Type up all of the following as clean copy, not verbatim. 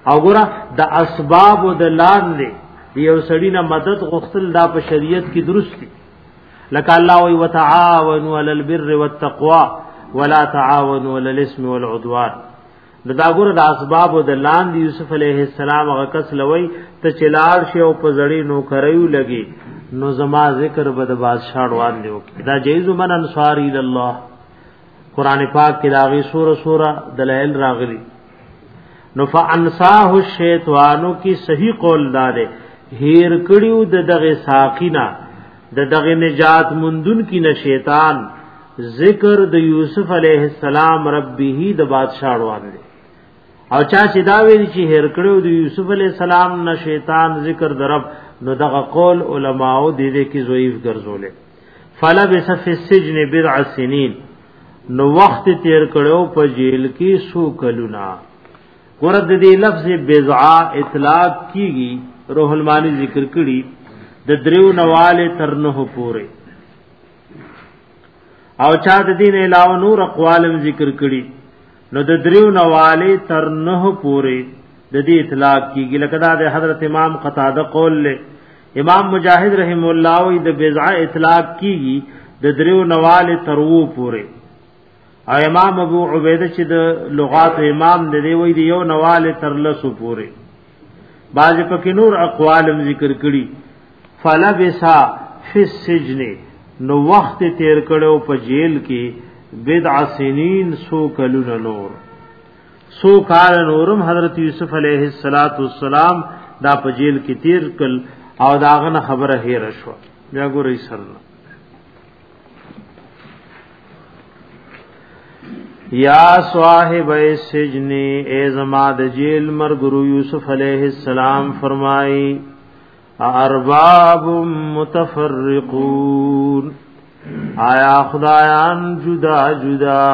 او ګره د اسباب د لاندې یو سړی نه مدد غوښتل دا په شریعت کې درست دي لکه الله وی وتعاونوا علی البر والتقوا ولا تعاونوا علی الاثم والعدوان دا ګره د اسباب د لاندې یوسف علیه السلام هغه کس لوي ته چلاړ شي او په زړی نو کریو لګي نو زما ذکر بد بادشاہ روان دیو دا جیز من انصار الی الله قران پاک کې داغي سوره دلائل راغلي نو فانصاه الشیطانو کی صحیح قول دار هیر کړیو د دغه ساقینا د دغه نجات مندون کی نه شیطان ذکر د یوسف علیہ السلام ربه د بادشاہ روان دی او چا چې دا ویل چې هیر کړیو د یوسف علیہ السلام نه شیطان ذکر درب نو دغه قول علماء دې دې کې ضعیف ګرځولې فلبث فی السجن بضع سنین نو وخت تیر کړو په جیل کې سو کلونا ورته دې لفظ بضع اطلاق کیږي روح المانی ذکر کړي د دریو نواله ترنه پوره او چا د دین علاوه نور اقوالم ذکر کړي نو د دریو نواله ترنه پوره د دې اطلاق کیږي لکه دا د حضرت امام قتاده قول له امام مجاهد رحم الله وی د بضع اطلاق کیږي د دریو نواله ترو پوره او امام ابو عبیده چې د لغات امام د دی وی د یو نواله ترلسو پوره باز پکې نور اقوالم ذکر کړي فلبسا فی السجن نو وخت تیر کړو په جیل کې بضع سنین سو کلون نور سو کال نورم حضرت یوسف علیہ السلام دا په جیل کې تیر کل او داغه خبره هیر شو بیا ګورې سره یا صاحب السجن ای زما د جیل مرګرو یوسف علیہ السلام فرمای ارباب متفرقون آیا خدایان جدا جدا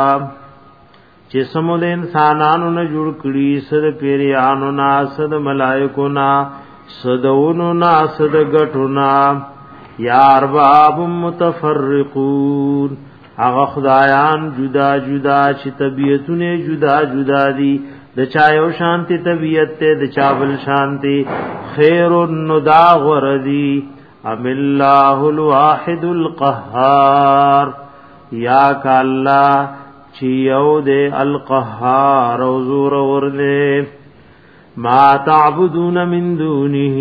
چې سمول انسانانو نه جوړ کړي سد پیریانو نا سد ملائکو نا سدونو نا سد غټو نا یا ارباب متفرقون هغه خدایان جدا جدا چې طبيعتونه جدا جدا دي د چا یو شانتی طبيعت ته د چا بل شانتی خیر الندا غردی ام الله الواحد القهار یا کالله چیو دے القهار او زور ورنے ما تعبدون من دونه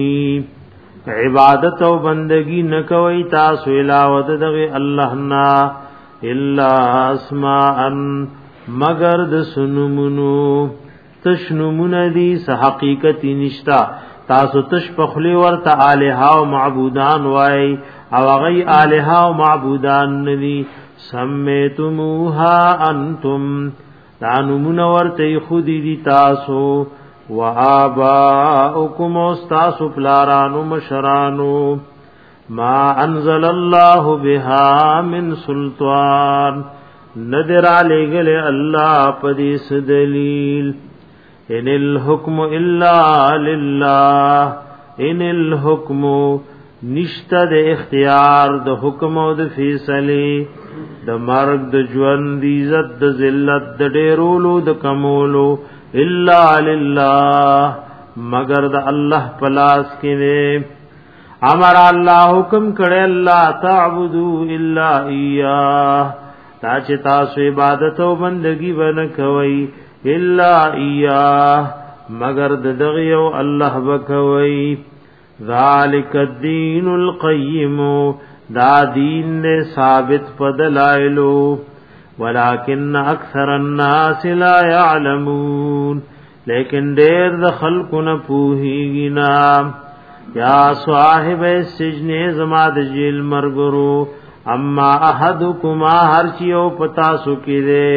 عبادت او بندگی نکوي تاسو علاوه دغه الله نا الا اسماء مگر د سنمنو تشنمون دی س حقیقت نشتا تاسو تش پخلی ورته الها او معبودان وای او غي الها او معبودان ندي سمیتموها انتم دانمون ورته خودی دی تاسو و آباؤکم استاسو پلارانو مشرانو ما انزل الله بها من سلطان ندر علیگل اللہ پدیس دلیل ان الحکم الا للہ ان الحکم نشتا د اختیار د حکم او د فیصله د مرګ د ژوند د عزت د ذلت د ډیرولو د کمولو الا للہ مگر د الله پلاس کې نه امر الله حکم کړه الله تعبدو الا اياه تا چې تاسو عبادت او بندگی ونه کوي الا اياه مگر دغه یو الله وکوي ذالک الدین القیم دا دین نے ثابت پدلائلو ولكن اکثر الناس لا يعلمون لیکن دیر د خلق نه پوهیږي نا یا صاحب السجن زما د جیل مرګرو اما احدکما هر چیو پتا سو کړي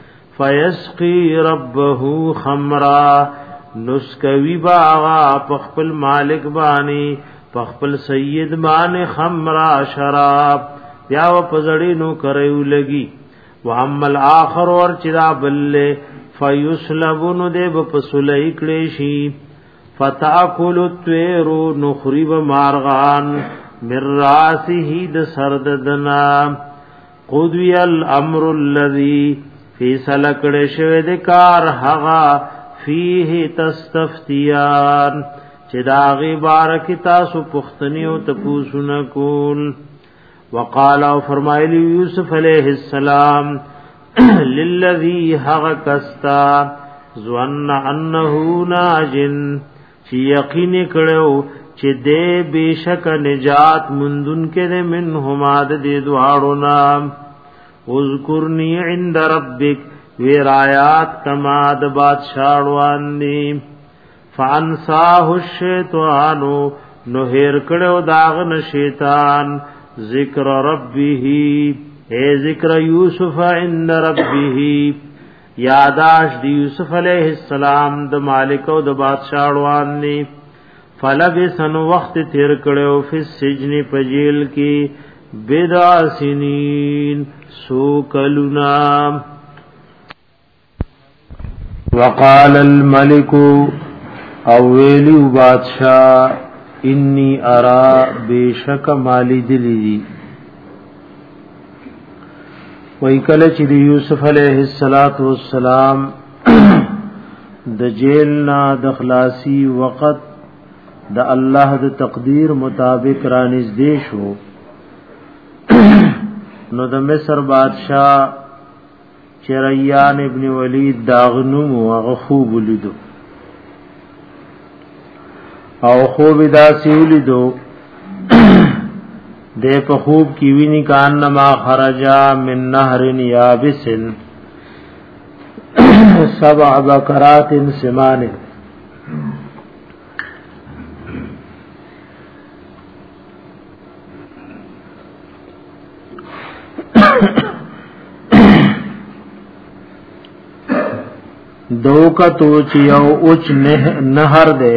فیسقی ربه خمرا نسکوی باغا پخپل مالک بانی پخپل سید بانی خمرا شراب یا و پزڑی نو کریو لگی و اما الاخر ور چدا بلے فیسلبون دے بپسولی کلیشی فتاکل التویرو نخریب مارغان من راسی د سرددنا قدوی الامر الذی فی سلکڑ شوید کار حغا فیه تستفتیان چې داغي بارک تاسو پختنی او تپوسو نکول. وقال او فرمایلی یوسف علیہ السلام للذی حقستا ظن انه ناجن چې یقین کړو چې دې بشک نجات مندون کې من هما د دواړو نام. اذکرنی عند ربک ویرایات کما د بادشاہ روان فانساه الشیطان نو هیر کړو داغن شیطان ذکر ربه اے ذکر یوسف عند ربه یاداش دی یوسف علیہ السلام د مالک او د بادشاہ روان نی. فلبسن وقت تیر کړو فی السجن پجیل کی بضع سنین سو کلنا. وقال الملک او ویلی بادشاہ انی ارا بیشک مالی دلی ویکل چې د یوسف علیہ السلام د جیل نا د خلاصی وقت د الله د تقدیر مطابق رانیز دی شو نو د مصر بادشاہ چریان ابن ولید داغنم او خوب لیدو او خوب داسی ولیدو دے په خوب کی ویني کانما خرجا من نهر یابس 7 بقرات سمان دو کا تو چیو اوچ نهر دے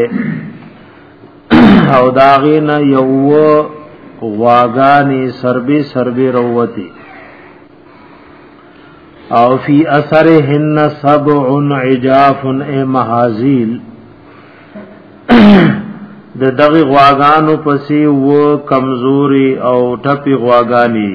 او داغینا یو غواگانی سربی روتی او فی اثرهن 7 عجاف ای محازیل د دغی غواگانو پسی و کمزوری او ټپی غواگانی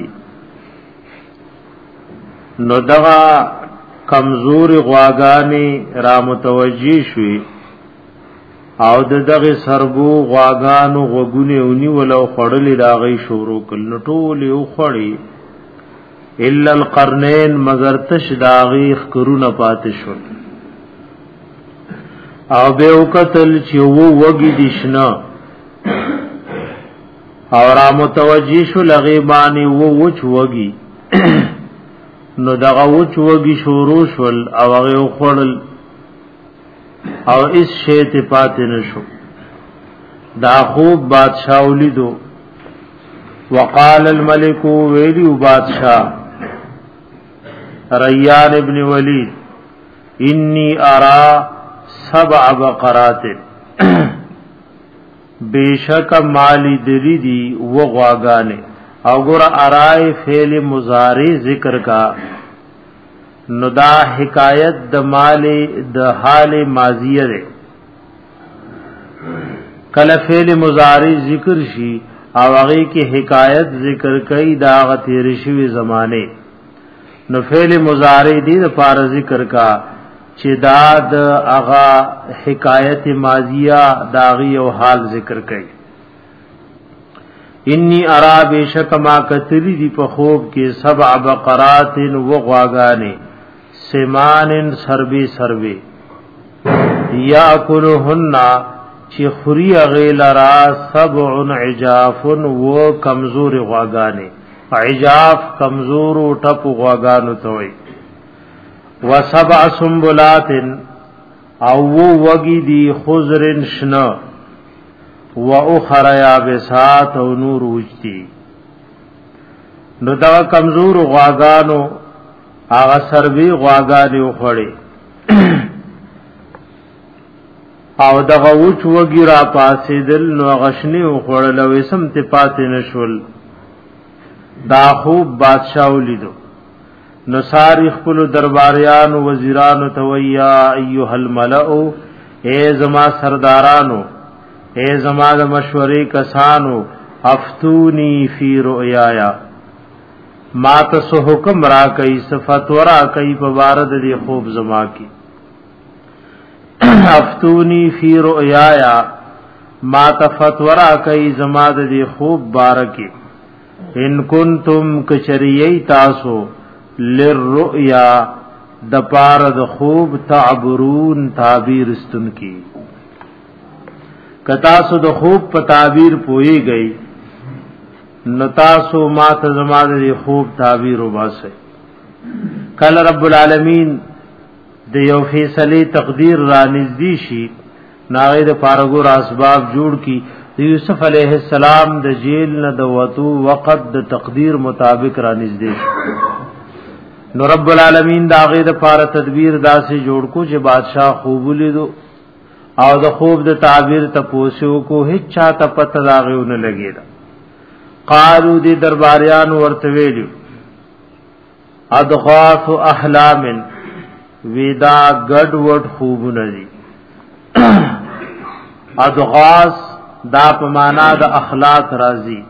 نو دغا کمزوری غواگانی را متوجی شوی او دغه سربو غواګانو غوګونه اونی ولو خړلې راغی شروع کل ټول یو خړی الا القرنین مگر تش داغی خکرونه پات شو او به وکتل چې وو وګی دشنا او را متوجی شو لغیبانی وو وچ وګی نو دغه وچ وګی شروع شول او هغه خړل او اس شیط پات نشو. دا خوب بادشاہ ولیدو. وقال الملک ویلیو بادشاہ ریان ابن ولید انی ارا 7 بقرات بیشک مالی دری دی و غواگانے او گر ارائے فعل مضارع ذکر کا نو دا حکایت د مال د حال ماضیه ده کله فعل مضارع ذکر شي او هغه کې حکایت ذکر کوي دا غتیر شوی زمانه نو فعل مضارع دی د پار ذکر کا چې دا د اغا حکایت ماضیه داغي او حال ذکر کوي. انی ارا بیشک ما کتلی دی په خوب کې 7 بقرات و غواگانه سمان سربی یاکلهن چی خری غیلرا 7 عجاف و کمزور غواگانه عجاف کمزور و ټپ غواگانو توي و 7 سنبلات او وگی دی خضر شنا و اخر یابسات او نور وجتی نو دا کمزور غواگانو آغا سربی غواگانی اخوڑی او دغه وچ وګی را پاسې دل نو غشنی اخوڑل او اسم تی پاتې نشول. دا خوب بادشاہ ولیدو نو ساری خپل درباریان و وزیران تویا ایها الملأ اے زما سردارانو اے زما د مشورې کسانو افتونی فی رؤیایا ما تاسو حکم را کوي صفات ورا کوي په بارد دی خوب زما کی افتونی فی رؤیایا ما تفتورا کئی زماد دی خوب بارکی ان کنتم کچریئی تاسو للرؤیا د پار د خوب تعبرون تعبیر استن کی کتاسو د خوب په تعبیر پوئی گئی نتاسو ما تزماد دی خوب تعبیر وباسه کل رب العالمین د یو فیصله تقدیر را نږدې شي ناغه د فارغور اسباب جوړ کی یوسف علیہ السلام د جیل نه د وتو وقت د تقدیر مطابق را نږدې نو رب العالمین دا غي د فار تدبیر داسې جوړ کو چې بادشاہ خوب لیدو او د خوب د تعبیر تپوسو کو هیڅ چا ته پته راغونه لګیدا قالو دی درباریان ورته ویلو ادغاث احلام ودا گډ وډ خوبونه دي ادغاث دا په معنا د اخلاق راضی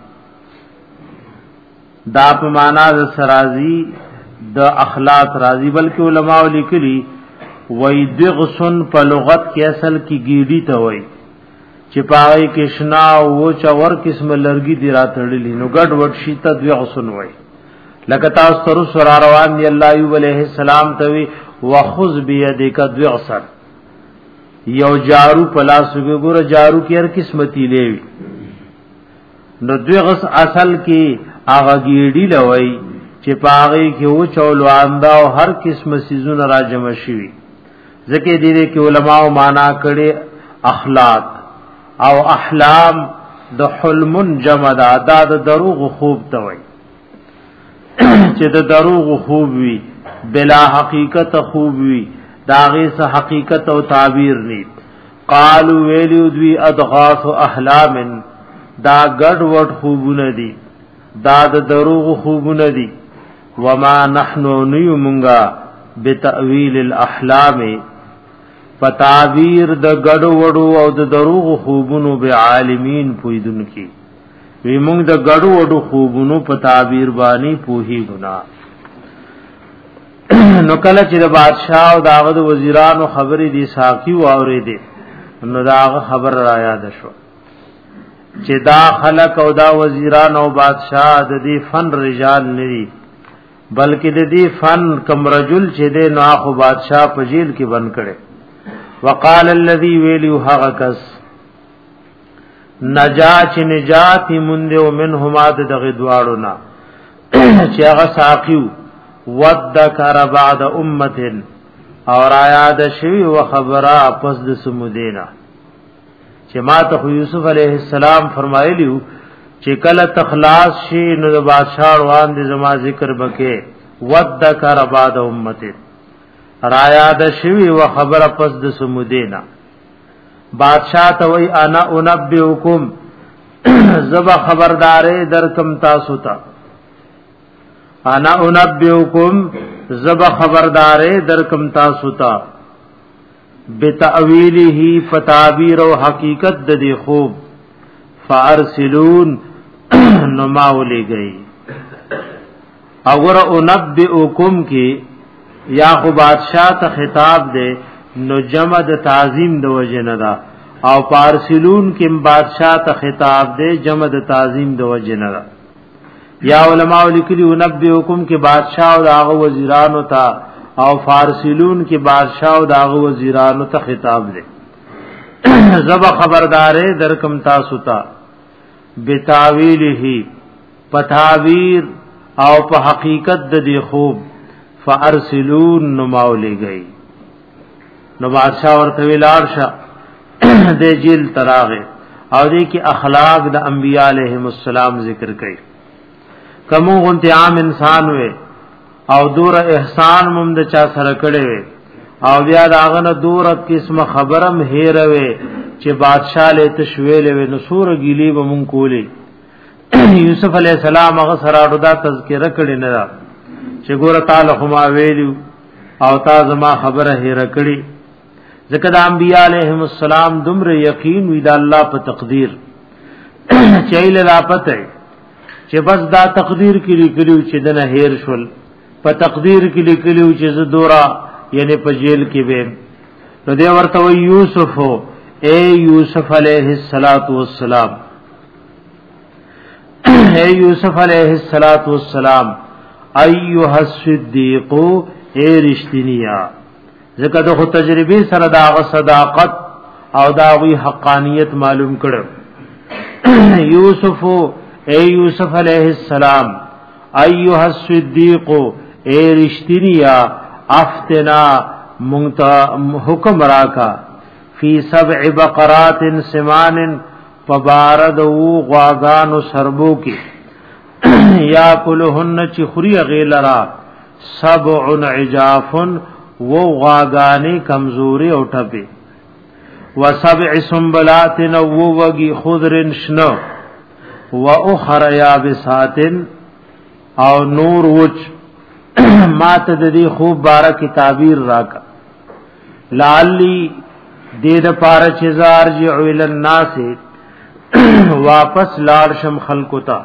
دا په معنا د سرازی د اخلاق راضی بلکې علما لیکلي وای دغسن په لغت کې اصل کې گیډی ته وای چې پای کې شنا او چور قسم لرګي دی راتړلې نو ګډ وډ شي ته دغسن وای لکه تاسو تر سره روان دی الله ایوب علیہ السلام ته وی وخذ بيدک دغسن یو جارو پلاس وګوره جارو کې هر قسمتي لوي نو دغس اصل کې هغه گیډی لوي چې پای کې او چول واندا او هر قسم سيزونه راجم شي ځکه دې کې علماء معنا کړي اخلاق او احلام د حلم جمع د دروغ خوب ته وای چې د دروغ خوب وی بلا حقیقت خوب وی داغه سه حقیقت او تعبیر ني قالوا ویلو دوی ادغاث احلام دا ګډ وډ خوبونه دي دا د دروغ خوبونه دي وما نحنو نیمونگا بتأویل الاحلام فتعبیر د ګډو وډو او د دروغ خوبونو به عالمین پویدون کی وی مونږ د ګډو وډو خوبونو په تعبیر باندې پوهی ګنا نو کله چې د بادشاہ او داغه د وزیرانو خبرې دي ساقي و اورې دي نو داغه خبر را یاد شو چې دا خلق او دا وزیران او بادشاہ د دې فن رجال ندي بلکې د دې فن کم رجل چې د ناخو بادشاہ په جیل کې بند کړي وقال الذي ویلو هغه کس نجات نجات منده منهما دغه دواړو نا چې هغه ساقيو وذكر بعد امه اور آیاد شوی و خبره پس د سمودینا چې ما ته یوسف علیہ السلام فرمایلیو چې کله تخلاص شي نو د بادشاہ روان دي زما ذکر بکې وذكر بعد امه رایا د شوی و خبره پس د سمودینا بادشاہ ته وی انا انبئکم زب خبردارې درکم تاسو ته انا انبئکم زب خبردارې درکم تاسو ته بتاویله فتعبیر او حقیقت د دې خوب فارسلون نماولی گئی اگر انبئکم کی یا خو بادشاہ ته خطاب دے نو جمع د تعظیم د وجه نه دا او پارسلون کې بادشاہ ته خطاب دے جمع د تعظیم د وجه نه دا یا علماء لیکلی انبئکم کې بادشاہ او داغه وزیرانو ته او فارسلون کې بادشاہ او داغه وزیرانو ته خطاب دے زب خبردارې درکم تاسو ته بتاویله پتاویر او په حقیقت د دی خوب فارسلون نماولی گئی نو بادشاہ ورته ویلار شه د جیل تراغه او دې کې اخلاق د انبیاء علیهم السلام ذکر کړي کوم غنتی عام انسان وې او دور احسان مم د چا سره کړي وې او بیا داغه نه دور قسم خبرم هېروي چې بادشاہ له تشویل وې نصور ګیلی به مونږ کولې یوسف علی السلام هغه سره دا تذکرہ کړي نه چې ګور تعالی خما ویلو او تا زما خبره هېره کړي ځکه د انبیاء علیهم السلام دومره یقین وی د الله په تقدیر چایله لا پته چې بس دا تقدیر کې لیکلو چې دنه هېر شول په تقدیر کې لیکلو چې زه دورا یعنی په جیل کې به نو دی ورته یوسف اے یوسف علیہ الصلات والسلام اے یوسف علیہ الصلات والسلام ایها الصدیق اے رشتینیا زکه د تجربه سره دا صداقت او دا وی حقانیت معلوم کړو یوسف اے یوسف علیہ السلام ایها الصدیق اے رشتینیا افتنا منتا حکم راکا فی 7 بقرات سمان فبارد و غواگان سربو کی یا کلهن چی خوری غیلرا 7 عجاف و غواگانی کمزوری او ٹپی و 7 سنبلات و وگی خضر شنو و اخر یابسات او نور وچ ما تددی خوب بارک تعبیر راکا لعلی دید پارا چزار جعو الالناس واپس لارشم خلقتا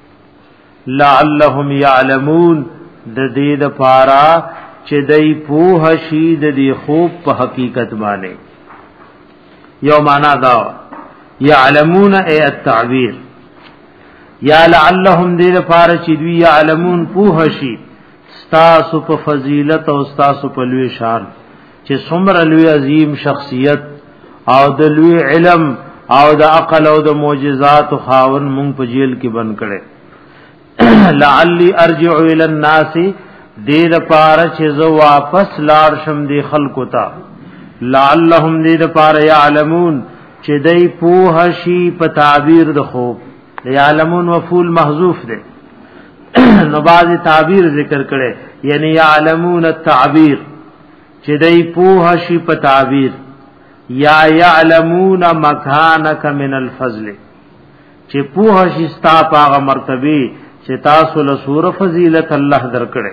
لعلهم یعلمون د دید پارا چه دی پوه شید دی خوب په حقیقت بانے یو مانا دا یعلمون ای التعبیر یا لعلهم دید پارا چه دوی یعلمون پوه شید ستاسو په فضیلت او ستاسو په لوی شان چې څومره لوی عظیم شخصیت او د لوی علم او د عقل او د معجزات خاون مونږ په جیل کې بند کړي لعلی ارجع الى الناس دې د پاره چې زه واپس لاړ شم دي خلکو ته لعلهم دې د پاره يعلمون چې دای په شی په تعبیر د خوب يعلمون مفعول محذوف ده نو باز تعبیر ذکر کړي یعنی يعلمون التعبیر چې دای په شی په تعبیر یا يعلمون مکانک من الفضل چې په شی ستا په مرتبه چې تاسو له سور فضیلت الله درکړي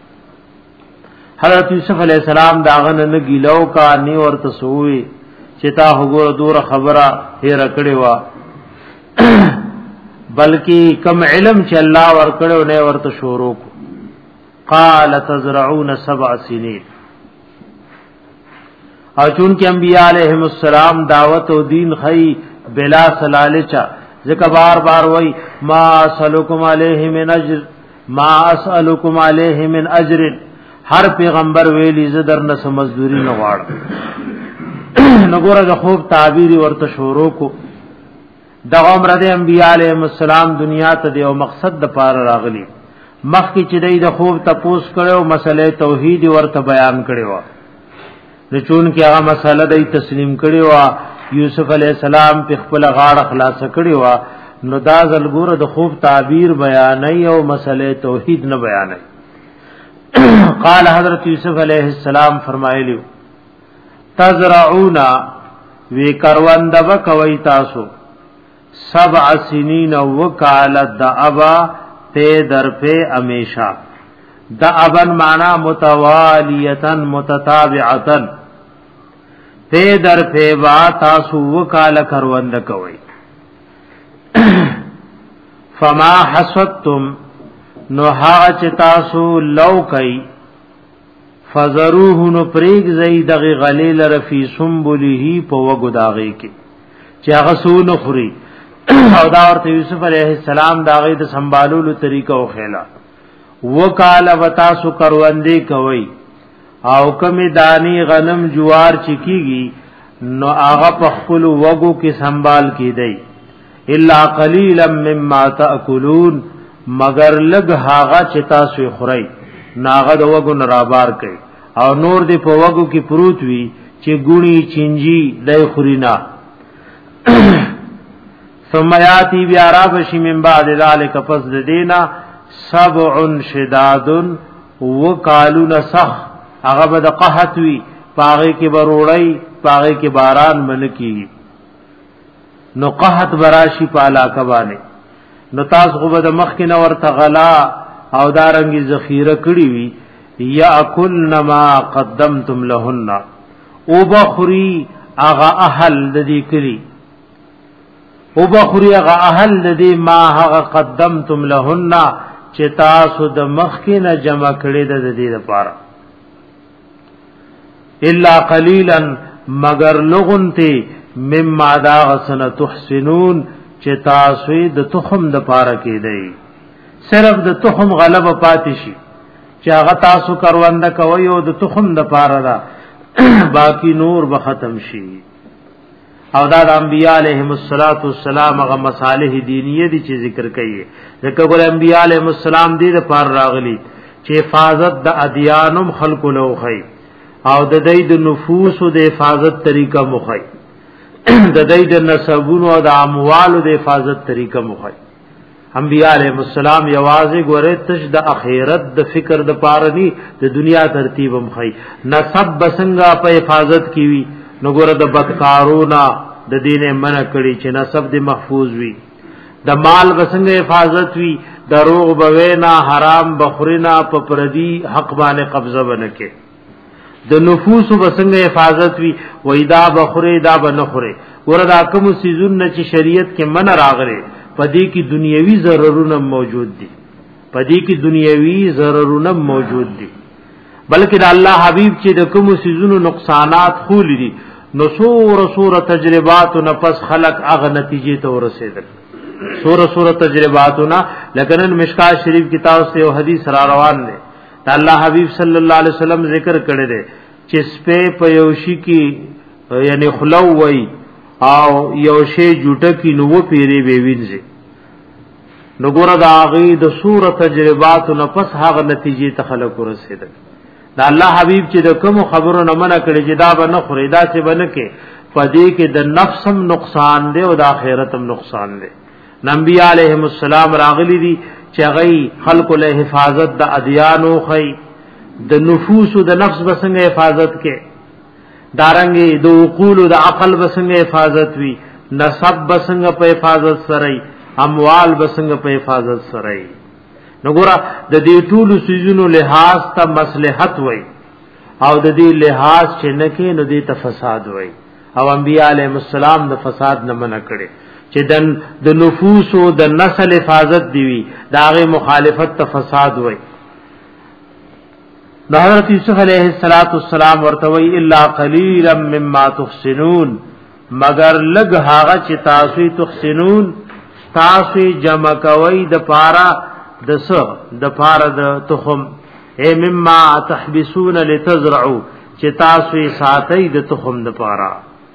حضرت یوسف علیہ السلام داغه نه ګیلو کا نی ورته سوې چې تا وګوره دور خبره هي رکړې وا بلکې کم علم چې الله ورکړو نه ورته شروع کو قال تزرعون 7 سنين او چون کې انبیاء علیهم السلام دعوت او دین خی بلا سلالچا ذکر بار بار وای ما اسلکم علیه من اجر ما اسلکم علیه من اجر هر پیغمبر ویلی ز در نس مزدوری نه غواړ نګوره د خوب تعبیر ورته شروع کو د عمر د انبیاء علیهم السلام دنیا ته د مقصد د پار راغلی مخکې چې د خوب تپوس کړو مسله توحید ورته بیان کړو د چون کې هغه مسله د تسلیم کړو یوسف علی السلام په خپل غاړه خلاص کړو نو دا زلګور د خوب تعبیر بیانای او مسله توحید نه بیانای قال حضرت یوسف علیہ السلام فرمایلیو تزرعون وی کروند وکوي تاسو 7 سنین وکال دعبا تے در پہ امیشا دعبن معنی متوالیتن متتابعتن تے در پہ با تاسو وکال کروند کوي فما حسدتم نو ها چې تاسو لو کوي فزروه نو پریګ زئی دغه غلیل رفی سنبله په وګو داغه کې چې هغه سونه خوري او دا ورته یوسف علیہ السلام داغه د سنبالولو طریقو خېلا وکاله وتا سو کروندې کوي او کمی دانی غنم جوار چکیږي نو هغه په خپل وګو کې سنبال کیدی الا قلیلا مما تاکلون مگر لګ هاغه چې تاسو خورئ ناغه د وګو نرابار کوي او نور دی په وګو کې پروت وي چې ګونی چنجي دای خورينا ثم یاتی بیا رابشی من بعد ذلك پس دینا 7 شداد وقالون سخ هغه بد قحط وی پاغه کې بروړی پاغه کې باران من کی نو قحط براشی پالا کبانه نو تاسو خو به مخ کې نور تغلا او دارنګي ذخیره کړی وی یاکلن ما قدمتم لهن او بخری اغا اهل د دې کلی او بخری اغا اهل د دې ما هغه قدمتم لهن چې تاسو د مخ کې نه جمع کړی د دې لپاره الا قليلا مگر لغنتی مما دا غسن تحسنون چې تاسو د تخم د پاره کې دی صرف د تخم غلبه پاتې شي چې هغه تاسو کرونده کوي او د تخم د پاره دا باقی نور به ختم شي او دا د انبیاء علیهم السلام هغه مصالح دینیه دي چې ذکر کړي ځکه ګور انبیاء علیهم السلام دې د پاره راغلي چې حفاظت د ادیانم خلق لوخی او د دې د نفوس او د حفاظت طریقه مخی د دې د نسبونو او د اموالو د حفاظت طریقه مخی انبیاء علیهم السلام یوازې ګوره تش د اخرت د فکر د پاره ني د دنیا ترتیب مخی نسب بسنګا په حفاظت کی وی نو ګوره د بدکارونا د دین منع کړي چې نسب د محفوظ وي د مال بسنګ حفاظت وی دروغ بوینا حرام بخورینا په پردي حق باندې قبضه ونکه د نفوس بسنګ حفاظت وی وېدا بخوري دا بنخوري وردا کوم سيزون چې شریعت کې من راغره پدې کې دنیوي ضررونه موجود دي پدې کې دنیوي ضررونه موجود دي بلکې د الله حبيب چې د کوم سيزونو نقصانات خول دي نو سور تجربات نفس خلق اغه نتیجې ته ورسېدل سور تجرباتنا لکنن مشکات شریف کتاب سے او حدیث را روان دے اللہ حبیب صلی اللہ علیہ وسلم ذکر کړي دے چې سپه پيوشي کی یعنی خلو وای او یوشي جوټه کی نو پیری بیوینځي نو ګور دا غي د سور تجربات نفس هغه نتیجې ته خلق ورسېدل دا الله حبیب چې د کوم خبرو نه منع کړي چې دا به نه خریدا څه بنه کې پدې کې د نفسم نقصان دی او د آخرتم نقصان دی نبی علیہ السلام راغلی دي چې غي خلق له حفاظت د ادیان او خي د نفوس او د نفس بسنګ حفاظت کې دارنګي د عقول او د عقل بسنګ حفاظت وی نسب بسنګ په حفاظت سره اموال بسنګ په حفاظت سره نګورا د دې ټول سيزونو لحاظ ته مصلحت وای او د دې لحاظ چې نکې نو دې ته فساد وای او انبیاء علیهم السلام د فساد نه منع کړي چې د نفوس او د نسل حفاظت دی وی داغه مخالفت ته فساد وای حضرت یوسف علیہ السلام ورته وی الا قلیلا مما تحسنون مگر لګ هغه چې تاسو تحسنون تاسو جمع کوي د پارا د پارا د تخم اے مما تحبسون لتزرعوا چې تاسو ساتي د تخم د پارا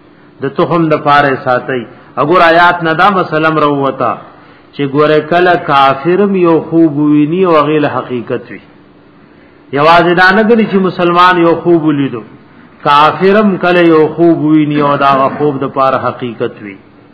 ساتي اگر آیات ندا مسلم روتا چې ګوره کله کافرم یو خوب ویني او غیل حقیقت وی یوازې دا نه غني چې مسلمان یو خوب ولیدو کافرم کله یو خوب ویني او دا خوب د پاره حقیقت وی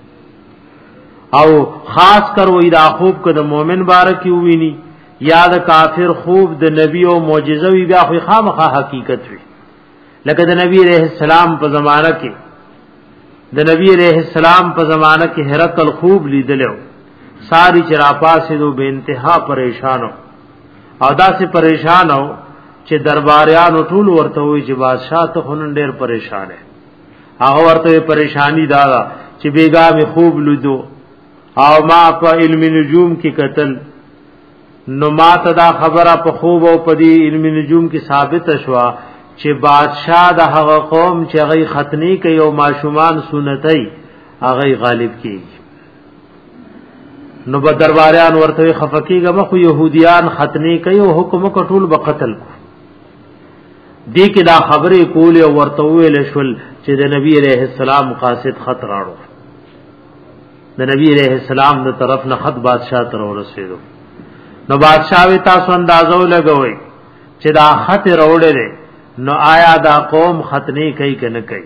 او خاص کر وې دا خوب کده مؤمن بارکی ویني یا د کافر خوب د نبی او معجزه وی بیا خو خامخا حقیقت وی لکه د نبی عليه السلام په زمانہ کې د نبی علیہ السلام په زمانہ کې هرقل خوب لیدلو ساری چراپاسې دو به انتها پریشانو او داسې پریشانو چې درباریانو ټول ورته وي چې بادشاہ ته خنن ډېر پریشان ہے هغه ورته پریشانی دا چې بیګا می خوب لیدو او ما په علم نجوم کې قتل نو ما ته دا خبره په خوب او په دې علم نجوم کې ثابت شوه چې بادشاہ د هغه قوم چې هغه ختنی کوي او ماشومان سنتي هغه غالب کیږي نو په درباریان ورته خفقیګه مخ يهوديان ختنی کوي او حکم کټول به قتل کو دې کې دا خبره کول او ورته ویل شول چې د نبی عليه السلام قاصد خط راړو د نبی عليه السلام د طرف نه خط بادشاہ تر ورسېدو نو بادشاہ وی تاسو اندازو لګوي چې دا خط راوړل نو آیا دا قوم ختنی کوي کنه کوي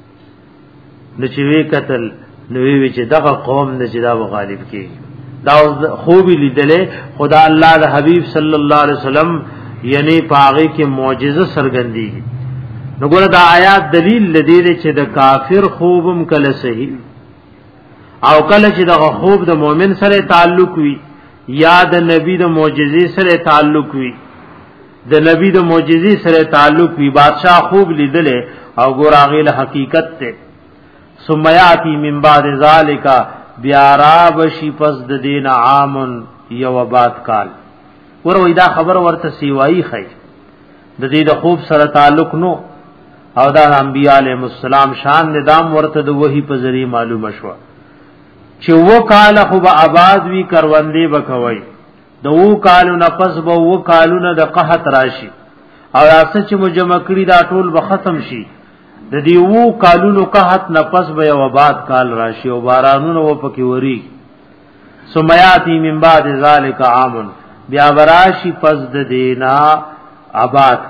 نو چې وی قتل نو وی چې دغه قوم نه چې دا غالب کیږي دا خوب لیدلې خدا الله د حبیب صلی الله علیه وسلم یعنی پاغي کې معجزه سرګندېږي نو ګوره دا آیات دلیل لدی چې د کافر خوبم کله صحیح او کله چې د خوب د مؤمن سره تعلق وي یا د نبی د معجزې سره تعلق وي د نبی د معجزې سره تعلق وی بادشاہ خوب لیدل او ګور هغه له حقیقت ته سمیاتی من بعد ذالک بیارا بشی پس د دین عام یو باد کال ور وې دا خبر ورته سیوای خی د دې د خوب سره تعلق نو او دا انبیاء علیهم السلام شان ندام ورته د وحی په ذریعہ معلومه شو چې و کال خو به آباد وی کروندې بکوي د و کالو نفس به و کالو د قحط راشي او اسه چې مجمع کړي دا ټول به ختم شي د دې و کالو قحط نفس به او آباد کال راشي او بارانونه و پکې وری سمیاتی من بعد ذالک عام بیا وراشی پس د دینا آباد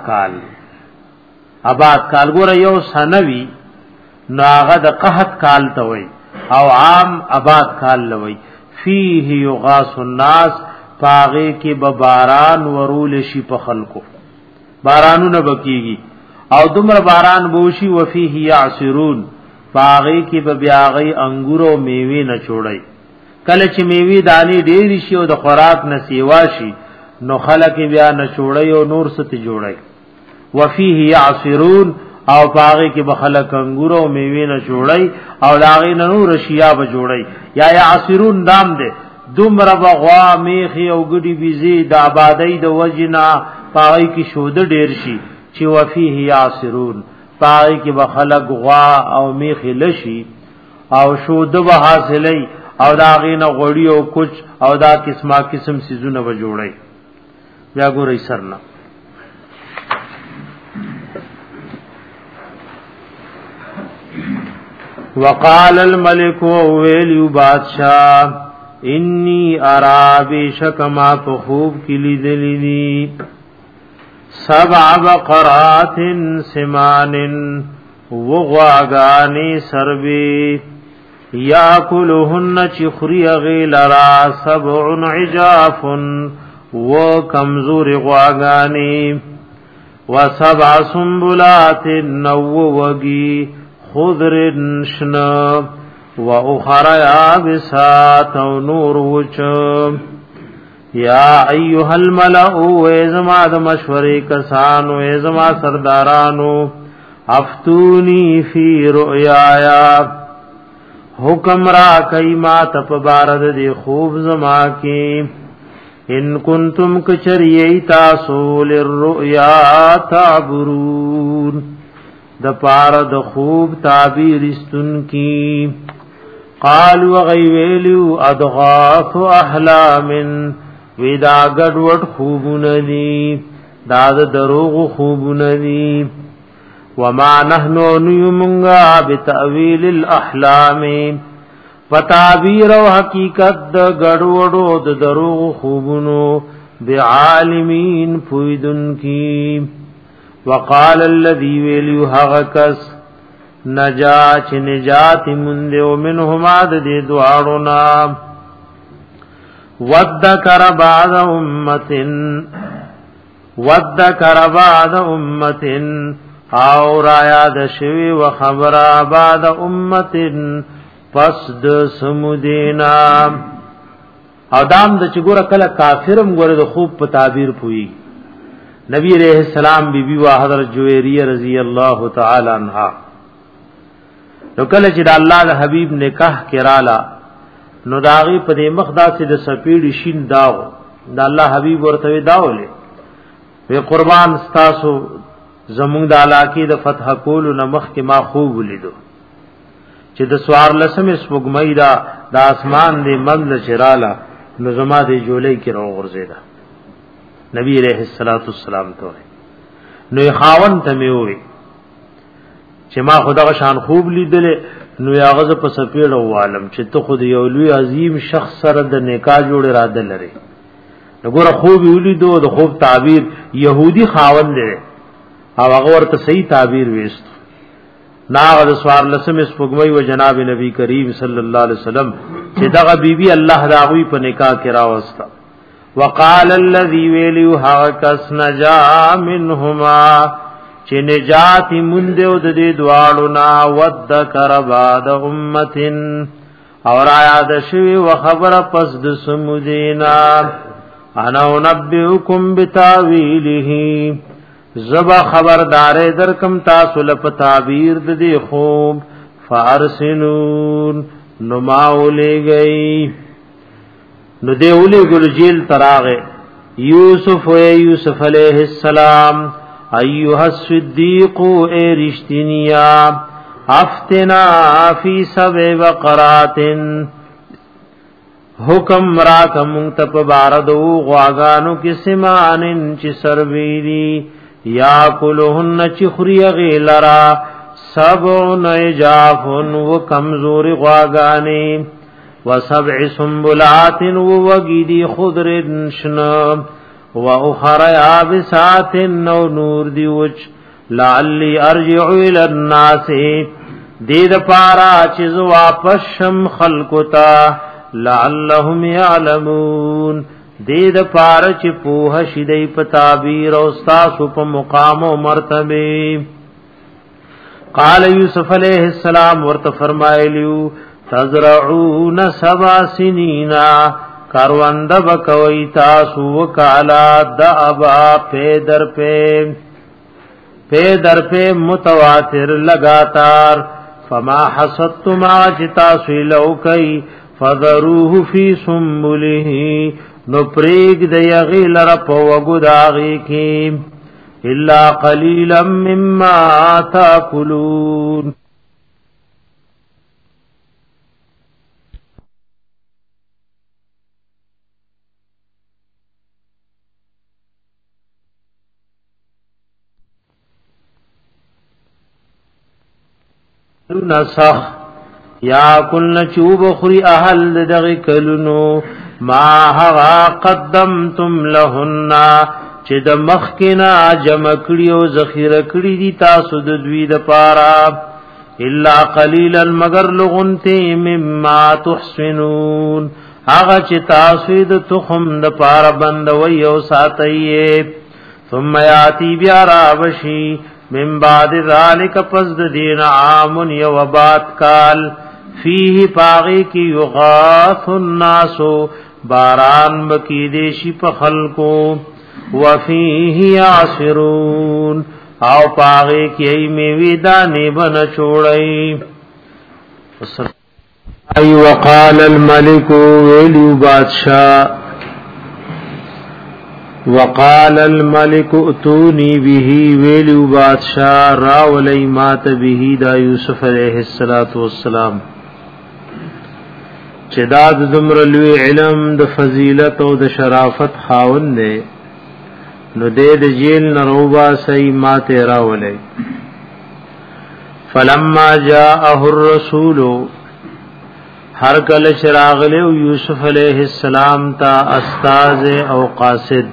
کال ګوره یو سنوي ناغه د قحط کال ته وای او عام آباد کال لوي فيه یغاث الناس پاغه کې بباران ورول شي په خلکو بارانونه بکیږي او دومره باران بوشي وفيه يعصرون پاغه کې ببیاغي انګور او میوه نه چوړي کله چې میوه دانی ډېری شي او د خوراک نه سیوا شي نو خلک بیا نه چوړي او نور ست جوړي وفيه يعصرون او پاغه کې بخلک انګور او میوه نه چوړي او لاغې نور شیا به جوړي یا يعصرون دام دے دومره بغوا میخي او ګډي بيزي د آبادی د وجنا پاغه کې شود ډېر شي چې وفيه يعصرون پاغه کې بخلک غوا او میخي لشي او شود به حاصلې او دا غینه غوړی او کوچ او دا قسم سيزونه و جوړي بیا ګورې سرنا وقال الملك ويل بادشاہ انی ارا بشک ما خوب کلی دلی سبع بقرات سمان وغواغانی سربی یاکلهن چخری غیلرا سبع عجاف و کمزور غواغانی و سبع سنبلات نو وگی خضر شنا و اخر یابسات و نور وچ یا ایها الملأ ایزما د مشورې کسانو ایزما سردارانو افتونی فی رؤیایا حکم را کای ما تپ بارد دی خوب زما کی ان کنتم کچری تاسو للرؤیا تعبرون د پار د خوب تعبیر استن کی قالوا غیویلو ادغاف احلام ودا گډوډ خوبونه دي دا دروغ خوبونه دي وما نحنو نیمغا بتاویل الاحلام فتعبیر او حقیقت د گډوډو د دروغ خوبونو بعالمین فیدن کی وقال الذي ویلو هغکس نجا چ نجات من دیو منهما د دې دواړو نا وذکر بعد امه او را یاد شوی و خبر بعد امه پس د سمودینا ادم د چګور کله کافرم ګره د خوب په تعبیر پوي نبی علیہ السلام بی بی وا حضرت جویریہ رضی اللہ تعالی عنہا نو کله چې د الله د حبیب نکاح کرالا نو داغي په دې مخدا سي د سپیډ شین داو د الله حبیب ورته داولې وی قربان ستاسو زمونږ د علاقې د فتح کول نو مخ کې ما خوب ولیدو چې د سوار لسمه سپګمې دا د اسمان دی منځ چرالا نو زما د جولې کې راو غرزیدا نبی علیہ الصلوۃ والسلام ته نو خاون ته می وې چې ما خدای شان خوب لیدل نو یاغه په سپېړو عالم چې ته خود یو لوی عظیم شخص سره د نکاح جوړ اراده لري وګوره خوب ولیدو د خوب تعبیر يهودي خاون دی او هغه ورته صحیح تعبیر وېست ناغه د سوار لسم سپګمې و جناب نبی کریم صلی الله علیه وسلم چې دغه بیبي الله داوی په نکاح کې راوستا وقال الذي ویلو هاکس نجا منهما چې نجات مونږ د دې دواړو نا وذکر بعد امه اور یاد شوی و خبر پس د سمودینا انا نبئکم بتاویله زبا خبردار درکم تاسو لپ تعبیر د دې خوب فارسنون نماولی گئی نو دیولی گل جیل تراغے یوسف علیہ السلام ایها الصدیق اے رشتینیا افتنا فی سبع بقرات حکم راکم تپ باردو غواگانو کی سمانن چی سرویری یا کلہن چی خری غیلرا سبع عجافن و کمزور غواگانی و سبع سنبلات و وگیدی خضر شنب و اخر یابسات نو نور دیوچ لعلی ارجع الى الناس دید پارا چیز واپس شم خلقتا لعلهم یعلمون دید پارا چی پوہ شدی پتابیر و استاسو پا مقام و مرتبی قال یوسف علیہ السلام ورت فرمائلیو تزرعون 7 سنینا کاروند بکوی تاسو وکالا دعبا پیدر پہ متواتر لگاتار فما حسدتم آجتا سویلو کئی فذروه فی سنبله نپریگ دیغی لرپ وگداغی کی الا قلیلا مما تاکلون نسخ یا کلن چوب خری احل دغی کلنو ما هغا قدمتم لهن چه د مخکنا جمع کړیو ذخیره کړی دي تاسو د دوی د پارا الا قلیلا مگر لغنته مما تحسنون هغه چې تاسو د تخم د پارا بندوي او ساتي ثم یاتی بیا راوشی من بعد ذالک پس د دین عام یوبات کال فیه پاغی کی یغاث الناس باران بکی دیشی په خلقو وفیه یعصرون او پاغی کی ای میوی دانی بن چوڑئی ای وقال الملک ویلیو بادشاہ وقال الملك اتوني به ویلو بادشاہ راولی مات به دا یوسف علیہ الصلوۃ والسلام چداد زمر لوی علم د فضیلت او د شرافت خاوند دے نو د جیل نروبا سی مات راولی فلما جاءه الرسول ہر کل چراغ له یوسف علیہ السلام تا استاذ او قاصد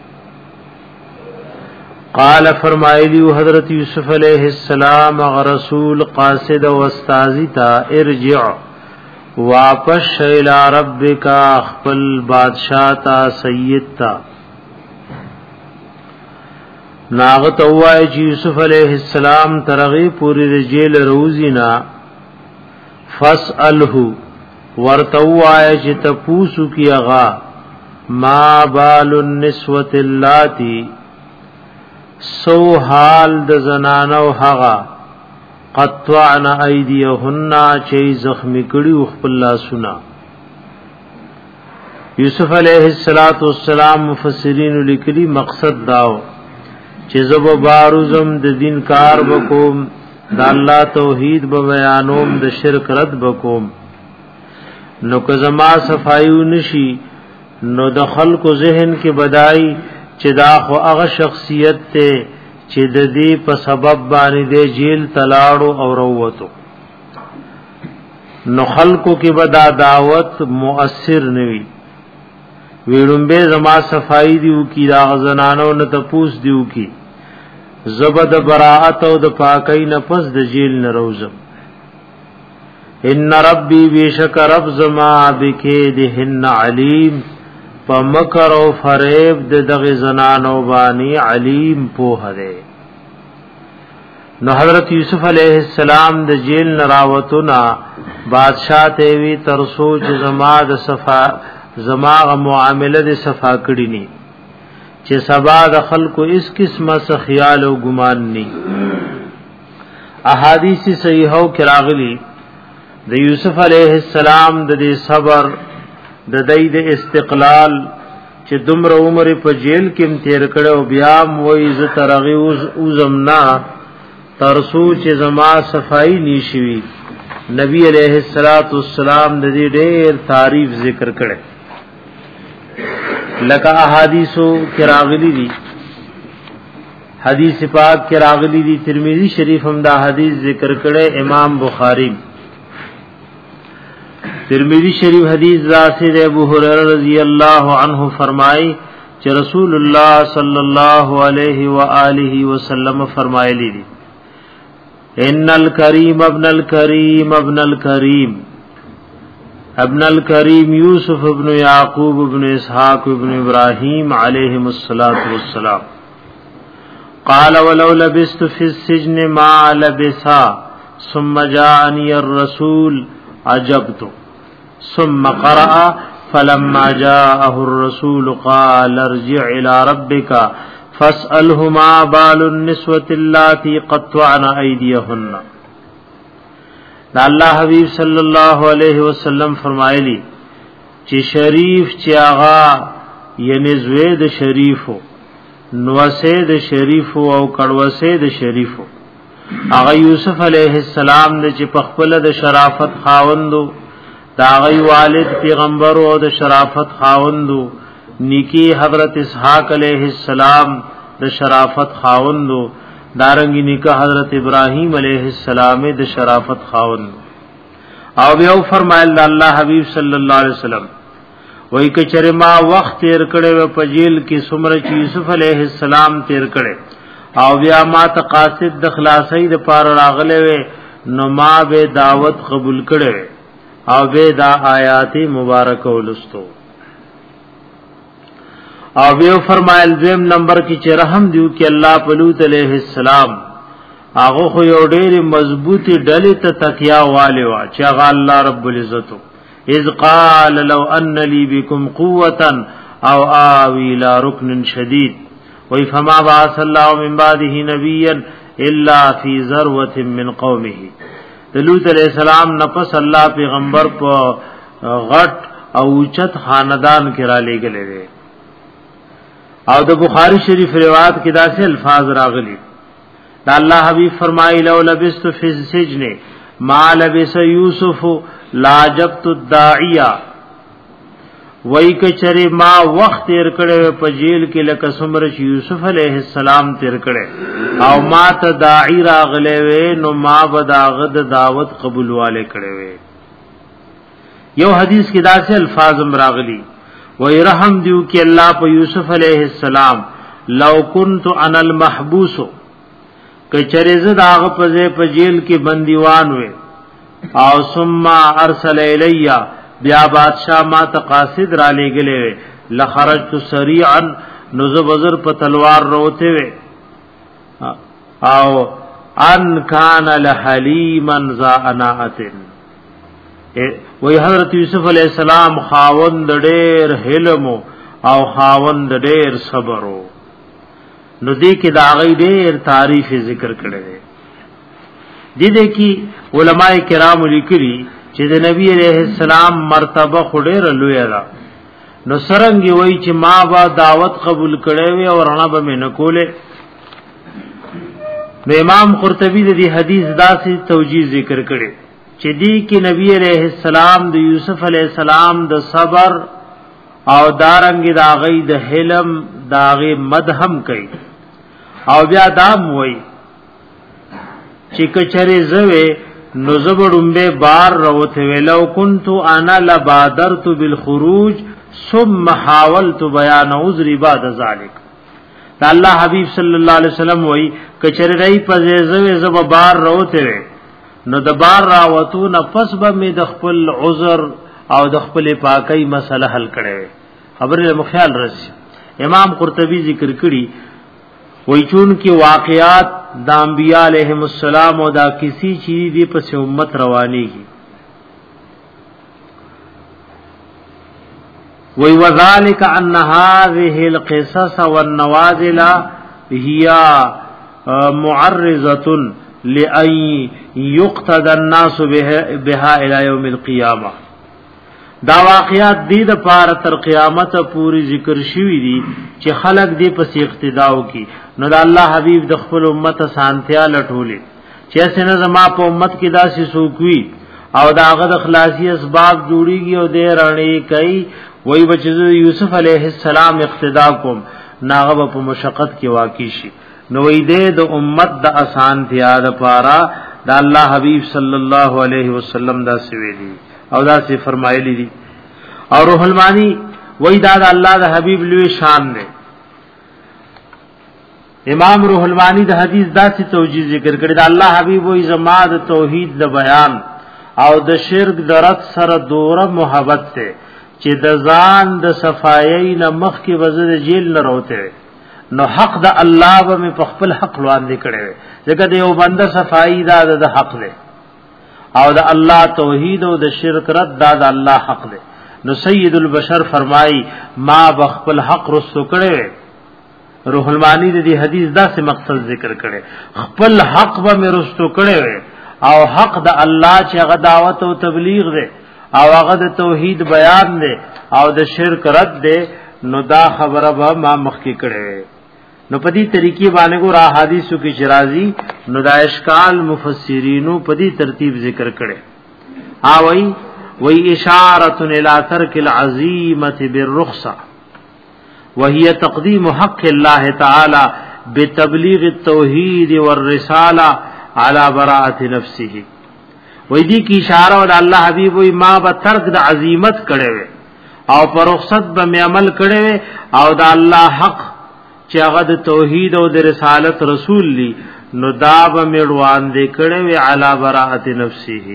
قال فرمایلی حضرت یوسف علیہ السلام رسول قاصد و استاذی تا ارجع واپس الى ربک خپل بادشاہ تا سید تا ناغت اوای یوسف علیہ السلام ترغی پوری رجیل روزینا فاسأله ورتوای چې تپوسو کی اغا ما بال النسوة اللاتی سو حال د زنانو هغه قطعنا ایدیهن چي زخمی کړي خپل سنا یوسف علیہ السلام مفسرین لیکلي مقصد داو چې زب باروزم د دین کار وکوم د الله توحید به بیانوم د شرک رد وکوم نو که زما صفایو نشي نو د خلکو ذهن کې بدای چې دا خو هغه شخصیت ته چې د دې په سبب باندې د جیل تلاړو او وروته نو خلکو کې بدا دعوت مؤثر نوي ویړمبه زما صفائی دیو کی دا غزنانو نه تپوس دیو کی زبد براءت او د پاکۍ نفس د جیل نه روزم ان ربی بیشک رب زما بکیدهن علیم پمکر او فریب د دغه زنانو باندې علیم په هره نو حضرت یوسف علیہ السلام د جیل نراوتنا بادشاہ ته وی ترسو چې زما د صفا زماغ معامله د صفا کړی ني چې سبا د خلکو اس قسمه څخه خیال او ګمان ني احادیث صحیحو کراغلی د یوسف علیہ السلام د صبر د دید استقلال چې دومره عمر په جیل کې تیر کړو بیا وای ز ترغي او زمنا ترسو چې زما صفائی نشوي نبی علیہ الصلات والسلام د دې ډېر تعریف ذکر کړي لکه احادیثو کې راغلي دي حدیث پاک کې راغلي دي ترمذی شریف هم دا حدیث ذکر کړي امام بخاری ترمذی شریف حدیث ذات ابو ہریرہ رضی اللہ عنہ فرمائے کہ رسول اللہ صلی اللہ علیہ وآلہ وسلم فرمائے دی ان الکریم ابن الکریم ابن الکریم ابن الکریم یوسف ابن یعقوب ابن اسحاق ابن ابراہیم علیہم الصلاۃ والسلام قال ولو لبست في السجن ما لبسا ثم جاءني الرسول عجبت ثم قرأ فلما جاءه الرسول قال ارجع الى ربك فاسألهما بال النسوة اللاتي قطعن ايديهن دا الله حبیب صلی الله علیه وسلم فرمایلی چې شریف چې آغا یعنی زوید شریفو نوسید شریفو او کړوسید شریفو آغا یوسف علیہ السلام د چې په خپل د شرافت خاوندو دا غي والد پیغمبر او د شرافت خاوندو نیکی حضرت اسحاق علیہ السلام د شرافت خاوندو دارنګی نیکه حضرت ابراہیم علیہ السلام د شرافت خاوندو او بیا فرمایل الله حبیب صلی الله علیه وسلم وای کچره ما وخت تیر کړي په جیل کې سمره چې یوسف علیہ السلام تیر کړي او بیا ما ته قاصد د خلاصۍ د پار راغله نو ما به دعوت قبول کړي او به دا آیات مبارک ولستو او به فرمایل دیم نمبر کې چې رحم دیو کې الله پلوت علیہ السلام هغه خو یو ډېر مضبوطی ډلې ته تکیا والے وا چې هغه الله رب العزت اذ قال لو ان لي بكم قوه او آوي الى ركن شديد وای فما بعث الله من بعده نبيا الا في ذروه من قومه لوط علیہ السلام نفس الله پیغمبر په غټ او اوچت خاندان کې را لېګلې او د بخاری شریف روایت کې داسې الفاظ راغلي دا الله حبیب فرمایي لو لبست فی السجن ما لبس یوسف لاجبت الداعیہ وای کچره ما وخت تیر کړه په جیل کې لکه څومره چې یوسف علیہ السلام تیر کړه او ما ته داعی راغله و نو ما بداغه د دعوت قبول والے کړه و یو حدیث کې داسې الفاظ راغلي وای رحم دیو کې الله په یوسف علیہ السلام لو كنت انا المحبوس کچره ز داغه په جیل کې بندیوان و او ثم ارسل الیا بیا بادشاہ ما تقاصد را لګلې لخرجت سریعا نذ وزر په تلوار روته و او ان کان لحلیما ذا انات وی حضرت یوسف علیہ السلام خاوند ډېر حلم او خاوند ډېر صبر نو دې کې دا غي ډېر تعریف ذکر کړي دي کې علماء کرام لیکلي چې د نبی علیہ السلام مرتبه خډېر لوی ده نو سرنګي وای چې ما با دعوت قبول کړي وي او رڼا به نه کوله نو امام قرطبی د دې حدیث داسې توجیه ذکر کړي چې دی کې نبی علیہ السلام د یوسف علیہ السلام د صبر او دارنګ د غي د حلم داغه مدهم کوي او بیا دام وای چې کچره زوی نو زبړم به بار روته ولو كنت انا لبادرت بالخروج ثم حاولت بیان عذر بعد ذلك دا الله حبیب صلی الله علیه وسلم وای کچره رہی پزې زوی زب بار روته نو د بار راوتو نفس به می د خپل عذر او د خپل پاکي مسله حل کړي خبره مخیال رس امام قرطبی ذکر کړي وای چون کی واقعات د انبیاء علیهم السلام او دا کسی چیز دی پس امت روانی کی وی وذالک ان هذه القصص والنوازل هي معرضه لأن يقتدى الناس بها الى يوم القيامه دا واقعات دې د پاره تر قیامت پوری ذکر شوی دي چې خلق دې پس اقتدا وکي. نو د الله حبیب د خپل امت سانتیا لټولې چې څنګه زما په امت کې داسې سوکوي او داغه د خلاصي اسباب جوړيږي او دې رڼې کوي وای بچو یوسف علیه السلام اقتدا کوم ناغه په مشقت کې واقع شي. نو دې د امت د اسانتیا د پاره د الله حبیب صلی الله علیه وسلم دا سویلی او دا سی فرمایلی دي. او روح المانی وای دا د الله د حبیب لوی شان دی. امام روح المانی د حدیث دا سی توجیه ذکر کړی دا الله حبیب وای زما د توحید د بیان او د شرک د رد سره دوره محبت ته چې د ځان د صفایي نه مخ کې وزر جیل نه روته نو حق د الله به په خپل حق وړاندې کړي ځکه د یو بنده صفایي دا د حق دی او د الله توحید او د شرک رد دا د الله حق دی. نو سید البشر فرمای ما بخپل حق رسو کړي. روح المانی د دې حدیث دا سه مقصد ذکر کړي خپل حق به مې رسو کړي او حق د الله چې هغه دعوت او تبلیغ دی او هغه د توحید بیان دی او د شرک رد دی. نو دا خبره به ما مخکې کړي. نو په دې طریقې باندې ګور احادیثو کې شرازی نو دا اشکال مفسرینو په دې ترتیب ذکر کړي. وی اشاره الى ترک العزیمه بالرخصه وهي تقديم حق الله تعالى بتبلیغ التوحید والرساله على براءه نفسه. وی دې کی اشاره ول الله حبیب وی ما به ترک د عزیمت کړي او پر رخصت به عمل کړي او د الله حق چې هغه د توحید او د رسالت رسول لی نو دا به میړوان دې کړي وی علی براءت نفسه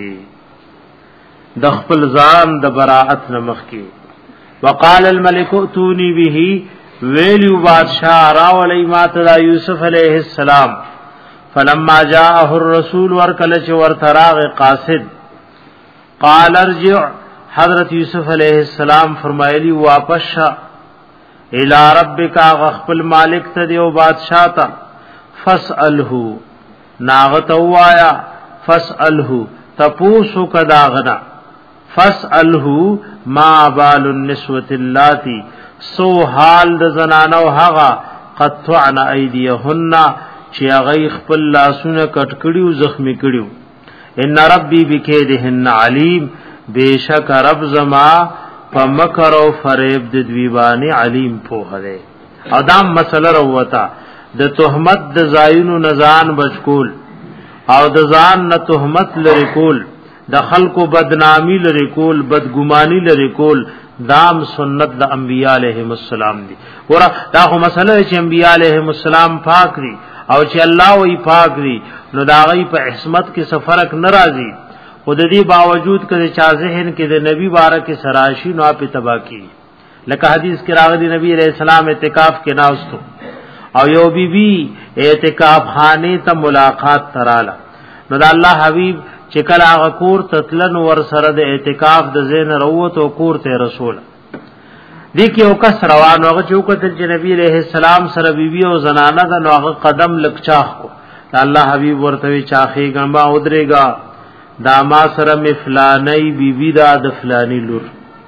د خپل ځان د براءت نمخ کی. وقال الملك اتوني به ویلو بادشاہ راولی مات دا یوسف علیہ السلام. فلما جاءه الرسول ورکل چ ورتراغ قاصد قال ارجع حضرت یوسف علیہ السلام فرمایلی واپس الى ربک غخپل مالک ته دیو بادشاہ تا فاسأله ناغت وایا فاسأله تپوسو کداغنا فاسأله ما بال النسوة اللاتی سو حال د زنانو هغه قطعن ایدیهن چې هغه خپل لاسونه کټ کړیو زخمی کړیو. ان ربی بکیدهن علیم بیشک رب زما په مکر او فریب د دیوانی علیم په هره. ادم مسله وروتا د تهمت د زاینو نزان بچکول او د ځان نه تهمت لری کول د خلکو بدنامی لری کول بدګمانی لری کول دام سنت د انبیاء علیهم السلام دی. ور دا خو مسله چې انبیاء علیهم السلام پاک دي او چې الله وی پاک دي نو دا غي په عصمت کې سفرک ناراضي خود دې باوجود کړي چا ذهن کې د نبی بارک سراشی نو په تبا کی. لکه حدیث کې راغلی نبی علیہ السلام اعتکاف کې ناستو او یو بیبي اعتکاف خانه ته ملاقات تراله نو د الله حبیب چې کله هغه کور تتلن ور سره د اعتکاف د زین وروت او کور ته رسول دي کې او کس روان هغه چوکته چې نبی علیہ السلام سره بیبي او زنانه د نوغه قدم لکچاخ کو الله حبیب ورته چاخي غما ودرېګا دا ما سره مفلانی بیبي دا د فلانی لور.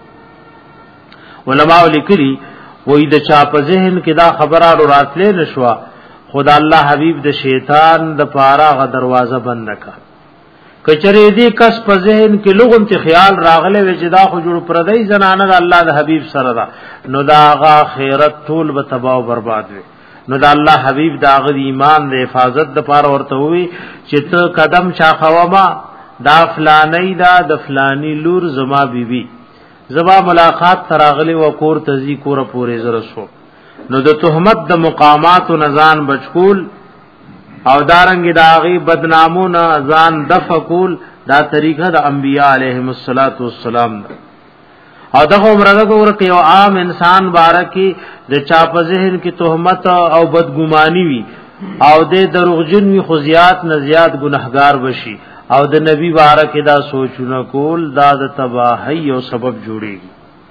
علماء لیکلي وې د چا په ذهن کې دا خبره راتلې نشوا خدا الله حبیب د شیطان د پاره غ دروازه بند کا کچری دې کس په ذهن کې لوګم ته خیال راغله و چې دا خو جوړ پردی زنانه د الله د حبیب سره دا نو دا غا خیرت ټول به تباہ او برباد وي. نو دا الله حبیب دا غ ایمان د حفاظت د پاره ورته وي چې ته قدم شاخوما دا فلانی دا د فلانی لور زما بیبي زما ملاقات تراغلی و کور تزی کور پورې زرسو. نو د تهمت د مقامات و نزان بچکول او دارنګ داغي بدنامون ځان دفقول دا طریقه د انبیاء علیهم السلام او دغه عمره ورکه یو عام انسان بارکی د چا په ذهن کې تهمت او بدګمانی وي او د دروغجن وي خزيات نه زیات ګناهګار بشي او د نبی بارک دا سوچونه کول دا د تباہی او سبب جوړيږي.